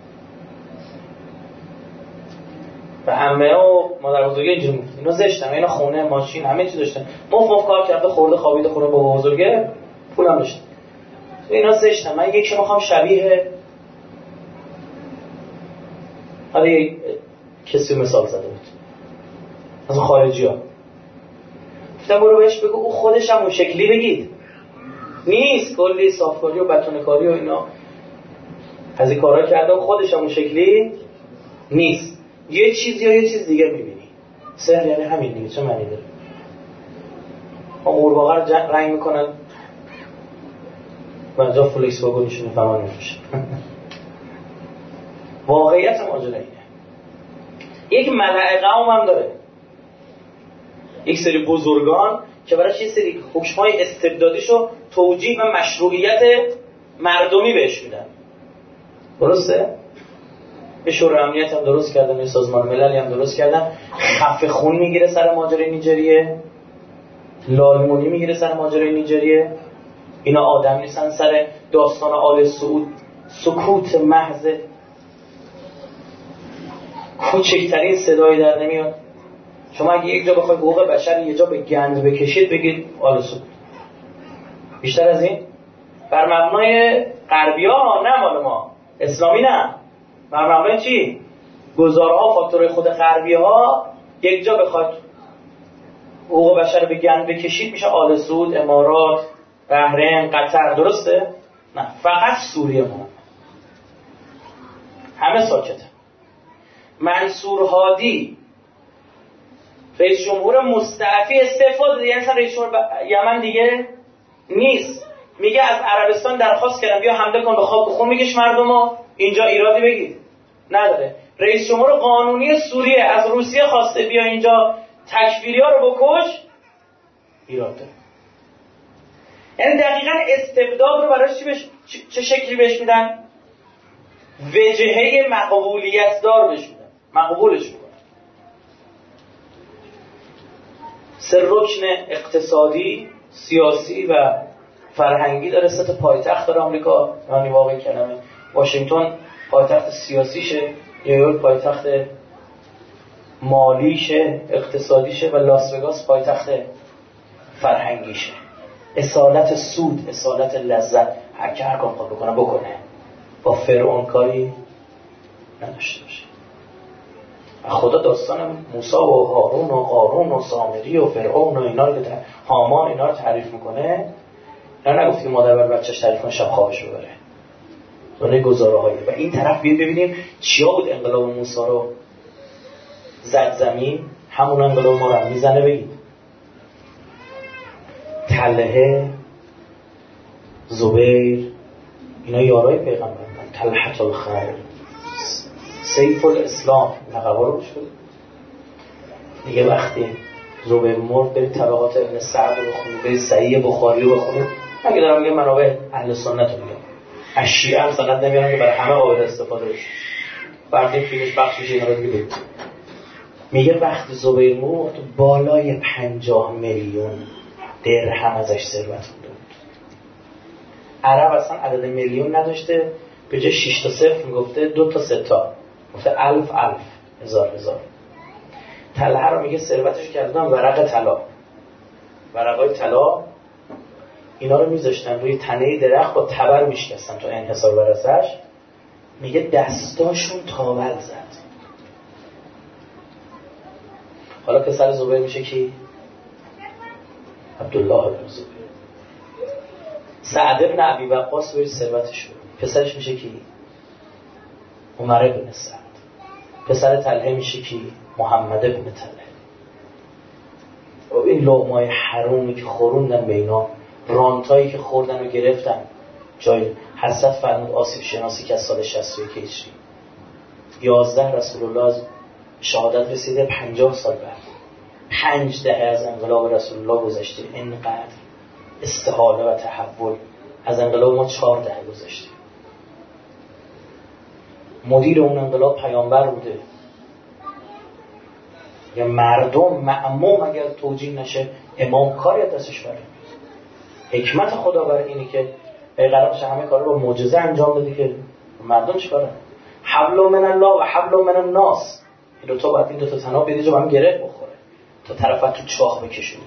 و عمه و مادر بزرگه اینجوری میگه اینا زشتن، اینا خونه ماشین همه چی داشتن، مف کار کرده، خورده خوابیده خونه بابا بزرگه، پولم داشت. اینا زشتن. من یکی میخوام شبیه، حالا یک کسی مثال زده بود از خارجی‌ها، گفتم برو بهش بگو او خودش هم اون شکلی بگید نیست، کلی صافکاری و بتونه‌کاری و اینا از این کارا کرده و خودش هم اون شکلی نیست. یه چیز یا یه چیز دیگه میبینی. سحر یعنی همین دیگه، چه معنی داره؟ قورباغه رو رنگ میکنن و جا فلکس واگنشون فهمان نمیشه. واقعیت ماجرا اینه. یک ملأ قوم هم داره، یک سری بزرگان که براش یه سری حکم‌های استبدادیشو توجیه و مشروعیت مردمی بهش میدن. درسته؟ به شورای امنیت هم درست کردن، به سازمان ملل هم درست کردن. خفه خون میگیره سر ماجرای نیجریه، لالمونی میگیره سر ماجرای نیجریه. اینا آدم نیستن. سر داستان آل سعود سکوت محض، کوچکترین صدایی در نمیاد. شما اگه یک جا بخواید حقوق بشر یه جا به گند بکشید بگید آل سعود. بیشتر از این بر مبنای غربی‌ها، نه مال ما اسلامی، نه بر مبنای چی؟ گزاره‌ها فاکتورهای خود غربی‌ها. یک جا بخواید حقوق بشر به گند بکشید میشه آل سعود، امارات، بحرین، قطر. درسته؟ نه، فقط سوریه ما همه ساکته. منصور هادی رئیس جمهور مستعفی استعفا داده، یعنی رئیس جمهور یمن دیگه نیست. میگه از عربستان درخواست کردم بیا حمله کن به خاک و خون میگش مردمو، اینجا ایرادی بگید نداره. رئیس جمهور قانونی سوریه از روسیه خواسته بیا اینجا تکفیریا رو بکش، ایراد داره. یعنی دقیقاً استبداد رو براش چه شکلی بهش میدن؟ وجهه مقبولیت دار بهش میدن، مقبولش میکنن. سه رکن اقتصادی، سیاسی و فرهنگی داره. سه تا پایتخت داره آمریکا. یعنی واقعی کلمه واشنگتن پایتخت سیاسیشه، نیویورک پایتخت مالیشه، اقتصادیشه، و لاس وگاس پایتخت فرهنگیشه. اصالت سود، اصالت لذت، هر کار خود بکنه. با فرعون کاری نداشته باشه. خدا داستان موسی و هارون و قارون و سامری و فرعون و اینا رو که هامان اینا رو تعریف میکنه، نه نگفت که مادر بر بچه‌ش تعریف کنه شب خوابش ببره. اون گزاره‌هایی. و این طرف ببینیم چیا بود انقلاب موسی رو زد زمین، همون انقلاب ما رو میزنه. بگید طلحه، زبیر، اینا یارای پیغمبر، طلحة الخیر، سیف الاسلام، لقبا رو شد دیگه. وقتی زبیر مرد برید طبقات ابن سعد رو بخونید، برید صحیح بخاری رو بخونید. اگه دارم میگم منابع اهل سنت رو میگم، از شیعه هم سند نمیارم که برای همه قابل استفاده بشه. برای فیلمش بخش میشه اینا رو بگید. میگه وقتی زبیر مرد بالای 50 میلیون درهم ازش ثروت بوده بود. عرب اصلا عدد میلیون نداشته، به جای 6 تا 0 میگفته 2 تا 3 تا، گفته 1000 1000 1000. طلحه رو میگه ثروتش کردن ورق طلا، ورقای طلا اینا رو میذاشتن روی تنه درخت با تبر میشکستن تا انحصار برسش. میگه دستاشون تاول زد. حالا پسر زبیر میشه کی؟ عبدالله بن زبیر. سعد بن ابی وقاص به ثروتش بود، پسرش میشه کی؟ عمر بن سعد. پسر طلحه میشه کی؟ محمد بن طلحه. این لقمای حرومی که خوروندن به اینا، رانتایی که خوردن و گرفتن، جای حضرت فرمود آسیب شناسی که از سال 61 هجری 11 رسول الله از شهادت رسیده 50 سال بعد، 5 دهه از انقلاب رسول الله گذشته، اینقدر استحاله و تحول از انقلاب ما 4 دهه گذشته. مدیر اون انقلاب پیامبر بوده یا مردم معموم اگر توجیه نشه امام کاری از دستش بره. حکمت خدا بر اینه که قرار بشه همه کار رو معجزه انجام بده که مردم چیکارن؟ حبل من الله و حبل من الناس، این دو تا باید این دو تا تناب بیاد جو هم گره بخوره تا طرفت تو چاخ بکشید.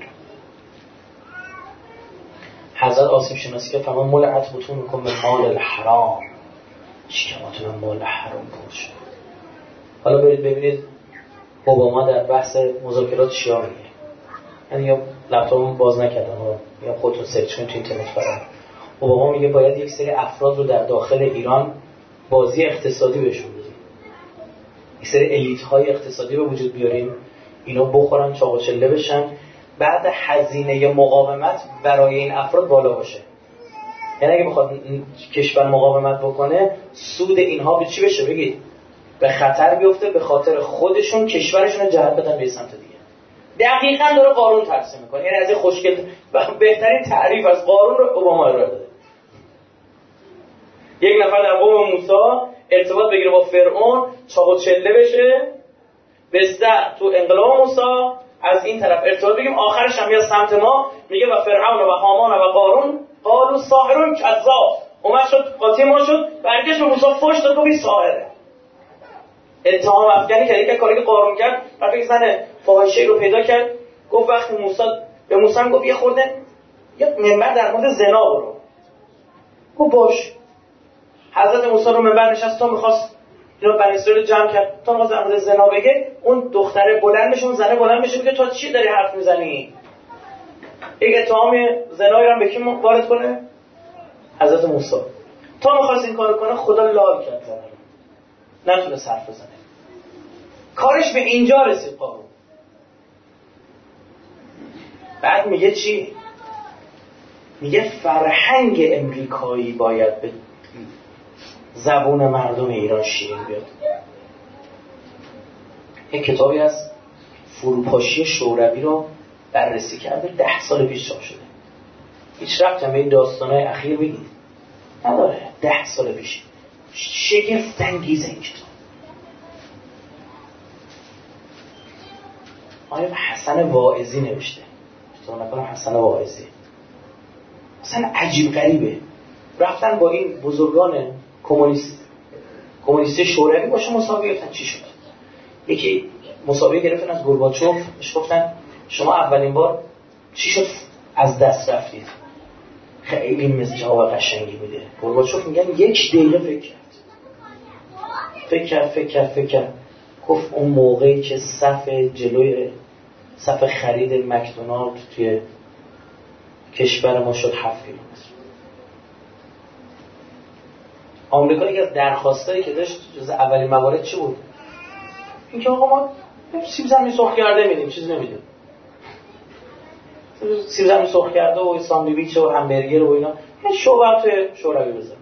حضرت آسیب شناسی که فرمان ملعت بطون میکن به مال الحرام، شکماتون هم مال حرام پر شد. حالا برید ببینید اوباما در بحث مذاکرات چیا میگه. یعنی یا لپتاپم باز نکردم یا خودتون سرچ کنید تو اینترنت فرام. اوباما میگه باید یک سری افراد رو در داخل ایران بازی اقتصادی بهشون بدیم، یک سری الیت های اقتصادی به وجود بیاریم، اینا بخورن چاق و چله بشن، بعد هزینه مقاومت برای این افراد بالا باشه. یعنی اگه بخواد کشور مقاومت بکنه سود اینها به چی بشه؟ بگید به خطر بیفته، به خاطر خودشون کشورشون رو جهت بدن به سمت دیگه. دقیقاً داره قارون ترسیم میکنه. یعنی از این خوشگل و بهترین تعریف از قارون رو اوباما ارائه داده. یک نفر در قوم موسی ارتباط بگیره با فرعون، چاق و چله بشه، بستر تو انقلاب موسی از این طرف ارتباط بگیم، آخرش هم میاد سمت ما میگه و فرعون و هامان و قارون قالوا ساحر کذاب، اومد شد قاطی ما شد، برگشت به موسی فحش داد گفت ساحره. اتهام افغانی کرد که کاری که قارون کرد، بعد یک زن فاحشه رو پیدا کرد، گفت وقتی موسی به موسی گفت یه خورده یه منبر در مورد زنا برو، گفت باش. حضرت موسی رو منبر نشست تا می‌خواست اینا بنی اسرائیل جمع کرد تا می‌خواست در مورد زنا بگه، اون دختره بلند میشه، اون زنه بلند میشه میگه تو چی داری حرف میزنی؟ یک اتهام زنایی رو هم به کی وارد کنه؟ حضرت موسی. تا می‌خواست این کارو کنه خدا لال کرد زنه رو، نتونه حرف بزنه. کارش به اینجا رسید قارون. بعد میگه چی؟ میگه فرهنگ امریکایی باید به زبون مردم ایران شیرین بیاد. یک کتابی از فروپاشی شوروی رو بررسی کرده، 10 سال پیش چاپ شده. هیچ ربطی هم به این داستان‌های اخیر بگید نداره. 10 سال پیش. شگفت انگیز این کتاب. آیا حسن واعظی نوشته؟ اشتباه نکنم حسن واعظی. اصلا عجیب غریبه. رفتن با این بزرگان کمونیستی شوروی باشه مسابقه گرفتن. چی شد؟ یکی مسابقه گرفتن از گورباچوف، بهش گفتن شما اولین بار چی شد از دست رفتید؟ خیلی مثل جواب قشنگی میده. گورباچوف میگن 1 دقیقه فکر کرد. گفت اون موقعی که صف خرید مکدونالد توی کشور ما شد 7 کیلومتر. آمریکا یکی از درخواستایی که داشت جز اولین موارد چی بود؟ اینکه آقا ما سیب زمینی سرخ کرده میدیم، چیزی نمیدیم. سیب زمینی سرخ کرده و ساندویچ و همبرگر و اینا شعبه توی شوروی بزن.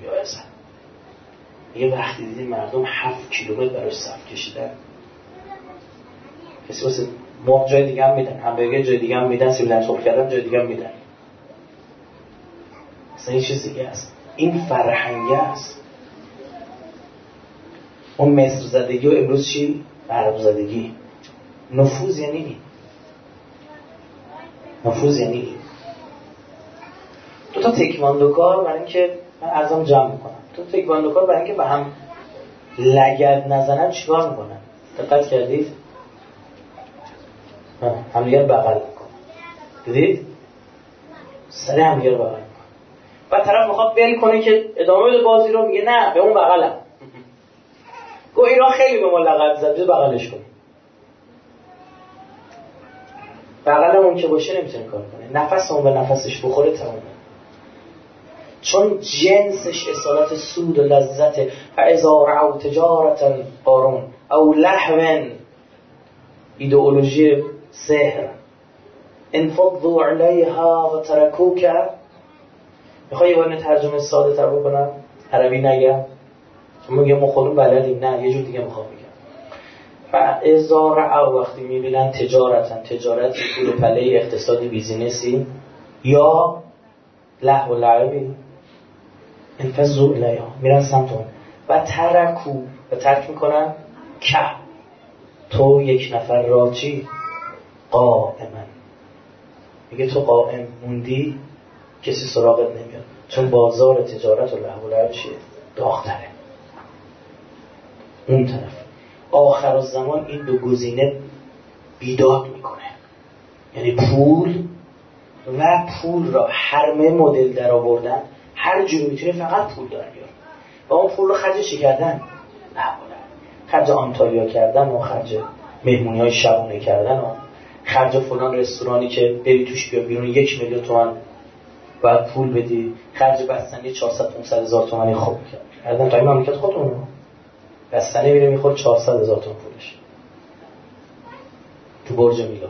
یه وقتی دیدیم مردم 7 کیلومتر براش صف کشیدن. کسی واسه مرغ جای دیگه هم میدن، همبرگر جای دیگه هم میدن، سیب زمینی سرخ کردن جای دیگه هم میدن. اصلا یه چیز دیگه است. این فرهنگه است. اون مصر زدگی و امروز چی؟ عرب زدگی. نفوذ یعنی این. دو تا تکواندوکار برای اینکه من ازم جمع میکنم، دو تا تکواندوکار برای اینکه به هم لگد نزنن چیکار میکنن؟ دقت کردید؟ هم دیگر بغل میکنن. دیدید؟ سریع هم دیگر بغل میکنن. و طرف میخواد بری کنه که ادامه بده بازی رو، میگه نه به اون بغلم. گو ایران خیلی به ما لغت زده، بغلش کنه. بغلمون که باشه نمیتونه کار کنه. نفسمون به نفسش بخوره تمامه. چون جنسش اصالت سود و لذت. فاذا رعوا تجارتا قارون او لهوا، ایدئولوژی سحر، انفضوا علیها و ترکوک. میخوای یه بار ترجمه ساده تر بکنم؟ عربی نگم چون میگم ما خودمون بلدیم. نه یه جور دیگه میخوام بگم. و ازار او وقتی میبینن تجارتی پول پله اقتصادی بیزینسی یا لهو و لعبی انفذوا الیها میرن سمت اون و ترکو و ترک میکنن که تو یک نفر را چی؟ قائما میگه تو قائم موندی کسی سراغت نمیاد چون بازار تجارت و لهو و لعب چیه؟ داغ‌تره. اون طرف آخر الزمان این دو گزینه بیداد میکنه، یعنی پول و پول را حرمه مدل در آوردن، هر جور میتونه فقط پول در بیاره و اون پول رو خرج چی کردن؟ نه خرج آنتالیا کردن و خرج مهمونی های شبانه کردن و خرج فلان رستورانی که بری توش بیا بیرون 1 میلیون تومان باید پول بدی، خرج بستنی 400-500 هزار تومانی خوب کردن تا این مملکت خودمون بستنی میره میخور 400 هزار تومان پولش تو برج میلاد.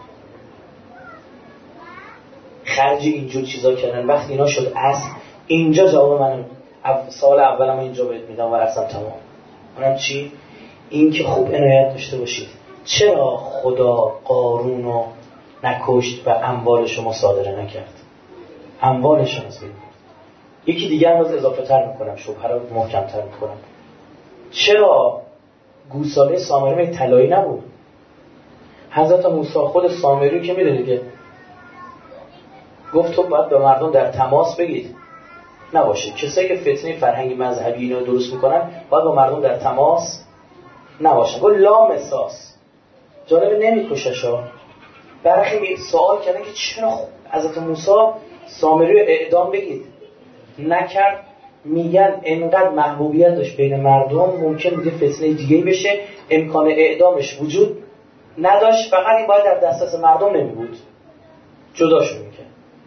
خرج اینجور چیزا کردن. وقتی اینا شد اصل، اینجا جواب من سوال اولم اینجا بهت میدم و ارسم تمام. اونم چی؟ این که خوب عنایت داشته باشید چرا خدا قارون رو نکشت و اموالش رو مصادره نکرد؟ اموالش رو از بین. یکی دیگه هم از اضافه تر میکنم، شبهه رو محکم تر میکنم. چرا گوساله سامری طلایی نبود؟ حضرت موسی خود سامری که میدونی که گفت تو باید به مردم در تماس بگید نباشه، کسایی که فتنه فرهنگی مذهبی اینو درست میکنن باید با مردم در تماس نباشن. گفت لا مساس. جالب نمیکشش ها. برخی سوال کردن که چرا حضرت موسی سامری رو اعدام بگید نکرد؟ میگن انقدر محبوبیت داشت بین مردم ممکن بوده فتنه دیگه‌ای بشه، امکان اعدامش وجود نداشت، فقط این باید در دسترس مردم نمیبود، جداشون میکرد.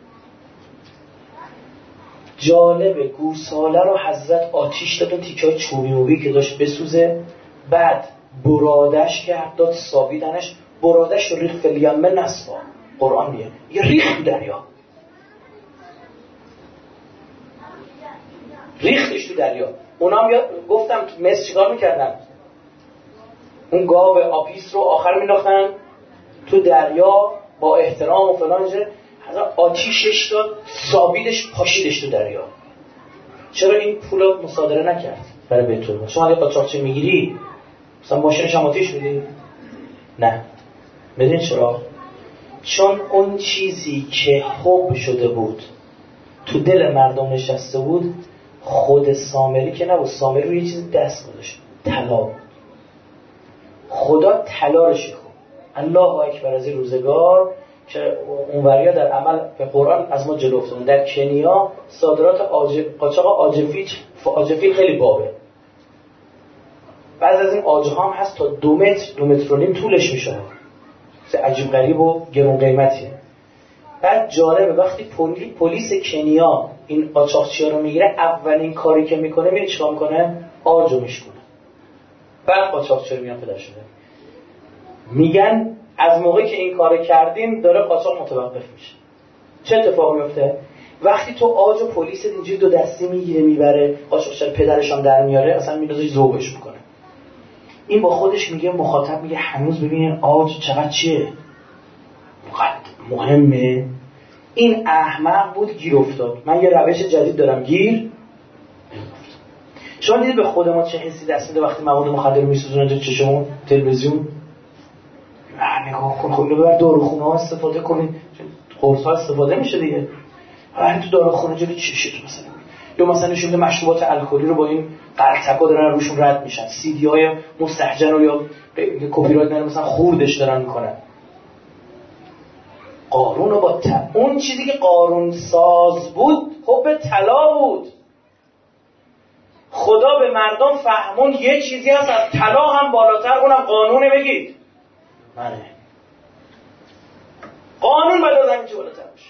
جالبه گوساله رو حضرت آتیش داد، تیکه‌های چوبی که داشت بسوزه، بعد برادش کرد، داد سابیدنش، برادش رو ریخت فلیمه نصفا. قرآن میگه یه ریخت دریا، ریختش تو دریا. اونا هم گفتم مصر چیکار میکردن؟ اون گاو آپیس رو آخر مینداختن تو دریا با احترام و فلان. حضرت آتیشش داد، سابیدش، پاشیدش تو دریا. چرا این پولا مصادره نکرد برای بیت المال؟ شما اگه قاچاقچی میگیری مثلا ماشینش هم آتیش میدی؟ نه. بدین چرا؟ چون اون چیزی که حب شده بود تو دل مردم نشسته بود، خود سامری که نبود. سامری رو یه چیز دست گذاشت، طلا. خدا طلا رو شکفت. الله اکبر از این روزگار که اونوریا در عمل به قرآن از ما جلو افتادن. در کنیا صادرات قاچاق آجفیل خیلی بابه. بعضی از این آجها هم هست تا 2 متر و نیم طولش میشه. عجیب غریب و گرون قیمتیه. بعد جالبه وقتی پلیس کنیا این قاچاقچی‌ها رو میگیره، اولین کاری که میکنه میره چیکار میکنه؟ آجو میشکنه. بعد قاچاقچی رو میگن پدر شده. میگن از موقعی که این کارو کردیم داره قاچاق متوقف میشه. چه اتفاقی میفته؟ وقتی تو آج و پلیس اینجوری 2 دستی میگیره میبره، قاچاقچی پدرش هم در میاره، اصلا میندازه ذوبش میکنه. این با خودش میگه، مخاطب میگه هنوز ببینین آج چقدر چیه؟ مهمه. این احمق بود گیر افتاد. من یه روش جدید دارم، گیر شما دیدید به خود ما چه حسی دست میده وقتی مواد مخدر میسوزونه تو چشمون تلویزیون؟ نگاه کن، خب ببر داروخونه ها استفاده کنید، قرص ها استفاده میشه دیگه. تو داروخونه جلوی چشتون مثلا، یا مثلا نشون مشروبات الکلی رو با این قرطکا دارن روشون رد میشن، سی دی های مستهجن رو یا کپی رایت مثلا خوردش دارن میکنن. قارون رو با اون چیزی که قارون ساز بود حب طلا بود. خدا به مردم فهمون یه چیزی هست از طلا هم بالاتر، اونم قانونه. بگید منه. قانون باید از همینجا بالاتر باشه.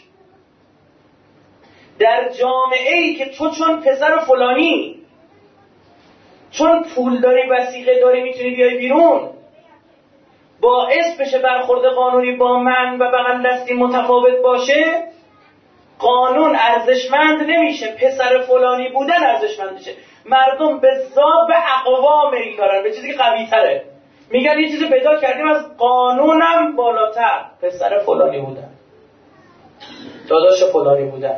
در جامعه ای که تو چون پسر فلانی، چون پول داری، وثیقه داری، میتونی بیای بیرون، باعث بشه برخورد قانونی با من و بغل دستی متفاوت باشه، قانون ارزشمند نمیشه. پسر فلانی بودن ارزشمند میشه. مردم به ذات به اقوا میل دارن، به چیزی که قوی تره. میگن یه چیزی پیدا کردیم از قانونم بالاتر، پسر فلانی بودن، داداش فلانی بودن،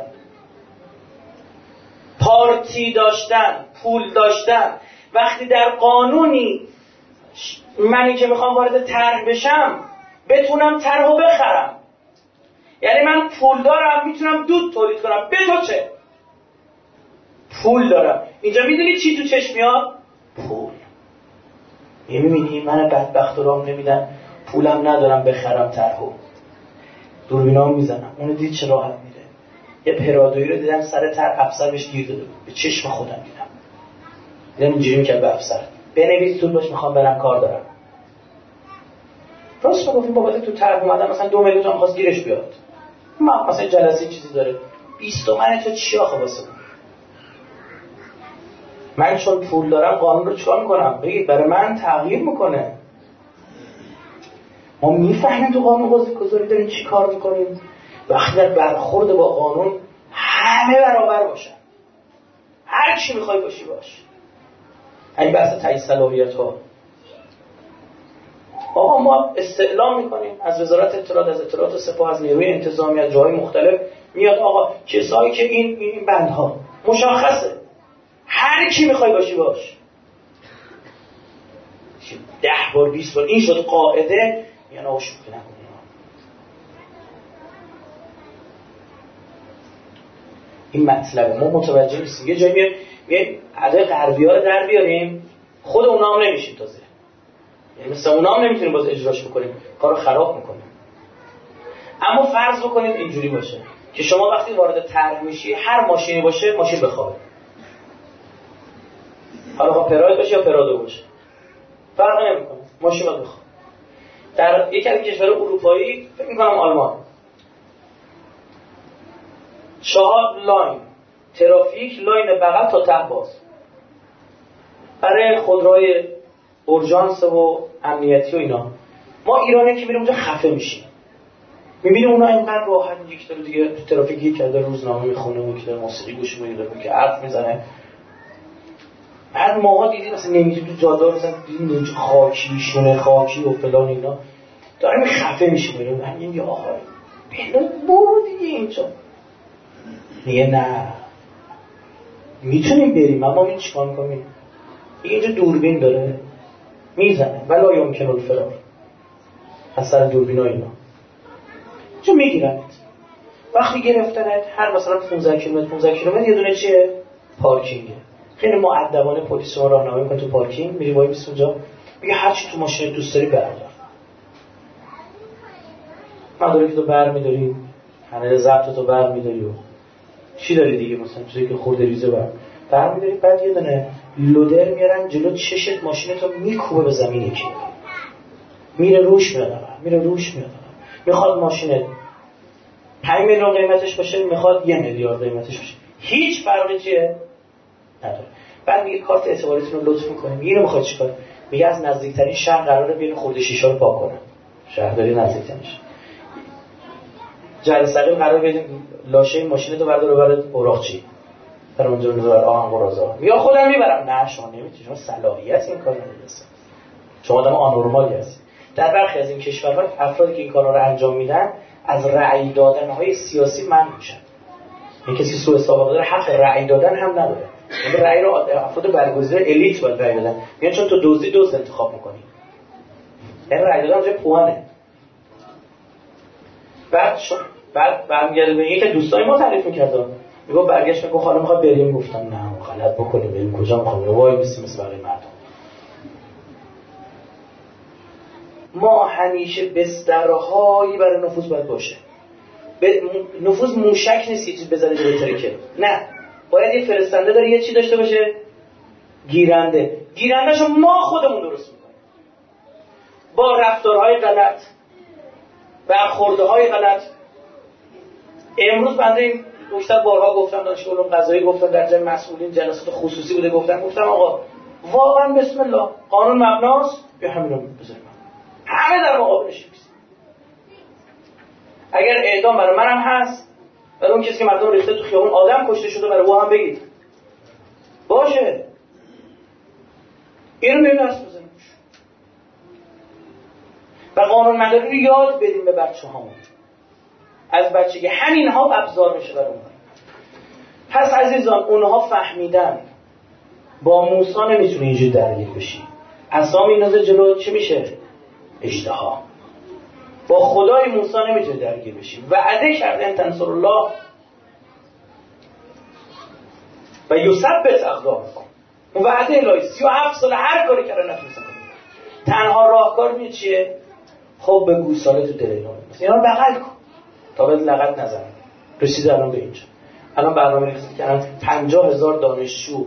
پارتی داشتن، پول داشتن. وقتی در قانونی منی که میخوام وارد طرح بشم بتونم طرحو بخرم، یعنی من پول دارم میتونم دود تولید کنم، به تو چه؟ پول دارم. اینجا میدونی چی تو چشم میاد؟ پول. میبینی من بدبخت رام نمیدن، پولم ندارم بخرم طرحو، دوربینام میزنم. اونو دید چه راحت میره. یه پرادویی رو دیدم سر طرح افسر بهش گیر داده بود، به چشم خودم دیدم اینجوری میکرد به افسر بنویس زود باش میخوام برم کار دارم. راست میگفتیم بابت تو طرح اومدم مثلا 2 میلیون تومان خواست گیرش بیاد، ما مثلا جلسه چیزی داره 20 تومن تو چی آخه واسه من چون پول دارم قانون رو چیکار میکنم؟ بگید برای من تغییر میکنه. ما میفهمیم تو قانون گذاری داریم چی کار میکنیم. وقتی در برخورد با قانون همه برابر باشن، هر چی میخوای باشی باش. این بحث تایید صلاحیت ها. آقا ما استعلام میکنیم از وزارت اطلاعات، از اطلاعات سپاه، از نیروی انتظامی، از جاهای مختلف میاد آقا کسایی که این بندها مشخصه، هر کی میخوای باشی باش. 10 بار 20 بار این شد قاعده، یعنی آقا شوخی نکنیم. این مطلبه ما متوجه نیستیم. یه جایی میگه عده غربی‌ها رو در بیاریم، خود اونا هم نمیشیم تازه، یعنی مثلا اونا هم نمیتونیم باز اجراش بکنیم، کارو خراب میکنیم. اما فرض بکنیم اینجوری باشه که شما وقتی وارد طرح میشی هر ماشینی باشه ماشین بخوابه، حالا پراید باشه یا پرادو باشه فرق نمیکنه، ماشین باید بخوابه. در یک از کشور اروپایی فکر میکنم آلمان 4 لاین ترافیک، لاین بغل تا ته باز برای خودروهای اورژانس و امنیتی و اینا. ما ایرانی که میریم اونجا خفه میشیم، میبینیم اونا اینقدر راحت یک داره دیگه تو ترافیک یک کرده روزنامه میخونه، یک داره موسیقی گوش میده، که حرف میزنه. هر موقع دیدی مثلا نمیدونی تو جاده مثلا دیدی اونجا خاکی شونه خاکی و فلان اینا، داریم خفه میشیم. میگیم یا آقا ببین برو دیگه اینجا. میگه نه میتونیم بریم، اما این چیکار میکنیم؟ اینجا دوربین داره میزنه ولا یمکن الفرار از سر دوربینا اینا چون میگیرنت. وقتی گرفتنت هر مثلا 15 کیلومتر یه دونه چیه؟ پارکینگه. خیلی مؤدبانه پلیس ما راهنمایی میکنه تو پارکینگ، میری وای میسی اونجا، میگه هر چی تو ماشین دوست داری بردار. مدارک تو برمی‌داری، حالا ضبط تو برمی‌داری و چی داری دیگه، مثلا چیزی که خورده ریزه برمی‌داری. بعد یه دونه لودر میارن جلو چشت، ماشینتو میکوبه به زمین، یکی میره روش میاد. میخواد ماشینت 5 میلیون قیمتش باشه، میخواد 1 میلیارد قیمتش باشه، هیچ فرقی چیه نداره. بعد میگه کارت اعتباریتون رو لطف می‌کنیم. اینو میخواد چیکار؟ میگه از نزدیکترین شهر قراره بیان خورده شیشه رو پاک کنن، شهرداری نزدیکترینش. جلسه قبل قرار بدیم لاشه ماشینتو بردار اوراقچی برای اونجا رو ببر آهن قرازا. یا خودم میبرم. نه شما نمیتونید، شما صلاحیت این کار ندارید، شما آدم آنورمالی هستید. در برخی از این کشورها افرادی که این کارا رو انجام میدن از رأی دادن‌های سیاسی منع میشن. این کسی سوء سابقه داره حق رأی دادن هم نداره. این رأی رو افراد برگزیده الیت باید رأی بدن. میگن چون تو دوست انتخاب می‌کنی. این رأی دادن جای پوانه. بعد برمیگرده به یک دوستای ما تعریف می‌کردن. میگه برگشت میگه حالا می‌خواد بریم، گفتم نه غلط بکنیم، بریم کجا می‌خوام وای میسیم مثل بقیه مردم. ما همیشه بسترهایی برای نفوذ باید باشه. نفوذ موشک نیست یه چیز بزنه جلوی ترکه، نه، باید یه فرستنده داره یه چی داشته باشه، گیرندهشو ما خودمون درست میکنیم با رفتارهای غلط، برخوردهای غلط. امروز بنده این بیشتر بارها گفتم، دانشگاه علوم قضایی گفتم، در جمع مسئولین جلسات خصوصی بوده گفتم آقا واقعا بسم الله قانون مبناست، بیا همینا بزنیم، همه در مقابلش نیست. اگر اعدام برای منم هست، برای اون کسی که مردم ریخته تو خیابون آدم کشته شده برای او هم بگید باشه، اینو میریم دست بزنیم. و قانونمنداری رو یاد بدیم به بچه‌هامون از بچگی. همین‌ها ابزار میشه برای اونها. پس عزیزان اونها فهمیدن با موسی نمیتونه اینجوری درگیر بشی، عصا میندازه جلو، چی میشه؟ اژدها. با خدای موسی نمیتونه درگیر بشی. وعده کرده ان تنصر الله و یثبت اقدامکم. اون وعده الهی 37 سال هر کاری کردن نتونستن کنن. تنها راهکار می چیه؟ خب به گوساله تو دل اینا اینا بغل کن تا بهت لغت نزنه. رسید الان به اینجا. الان برنامه ریزی کردن 50,000 دانشجو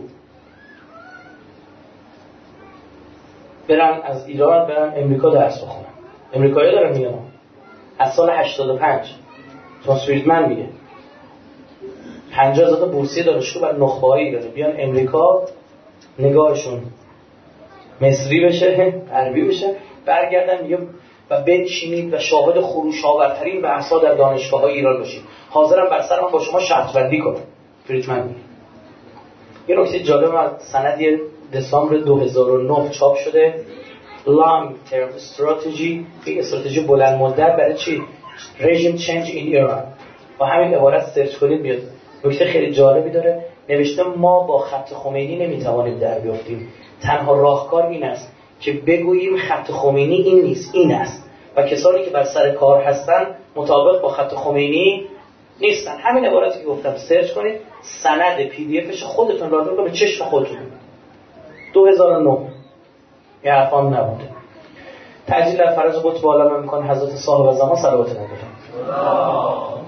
برن از ایران برن امریکا درس بخونن. امریکایی دارن میگن از سال 85 توماس فریدمن میگه 50,000 بورسیه دانشجو بر نخبه‌های ایرانی بیان امریکا، نگاهشون مصری بشه، عربی بشه، برگردن میگه و بنشینید و شاهد خروش آورترین بحث‌ها در دانشگاه‌های ایران باشید. حاضرم بر سر من با شما شرط بندی کنم. فریدمن میگه. یه نکته جالب از سند دسامبر 2009 چاپ شده Long Term Strategy، این استراتژی بلند مدت برای چی؟ Regime Change in Iran. با همین عبارت سرچ کنید میاد. نکته خیلی جالبی داره، نوشته ما با خط خمینی نمیتوانیم در بیافتیم، تنها راهکار این است که بگوییم خط خمینی این نیست، این است و کسانی که بر سر کار هستن مطابق با خط خمینی نیستن. همین عبارتی که گفتم سرچ کنید، سند پی دی افش خودتون دانلود کنید، به چشم خودتون. 2009 یه حرفام نبوده. تجلیل در فراز قطب عالم میکنه حضرت صاحب زمان صلوات الله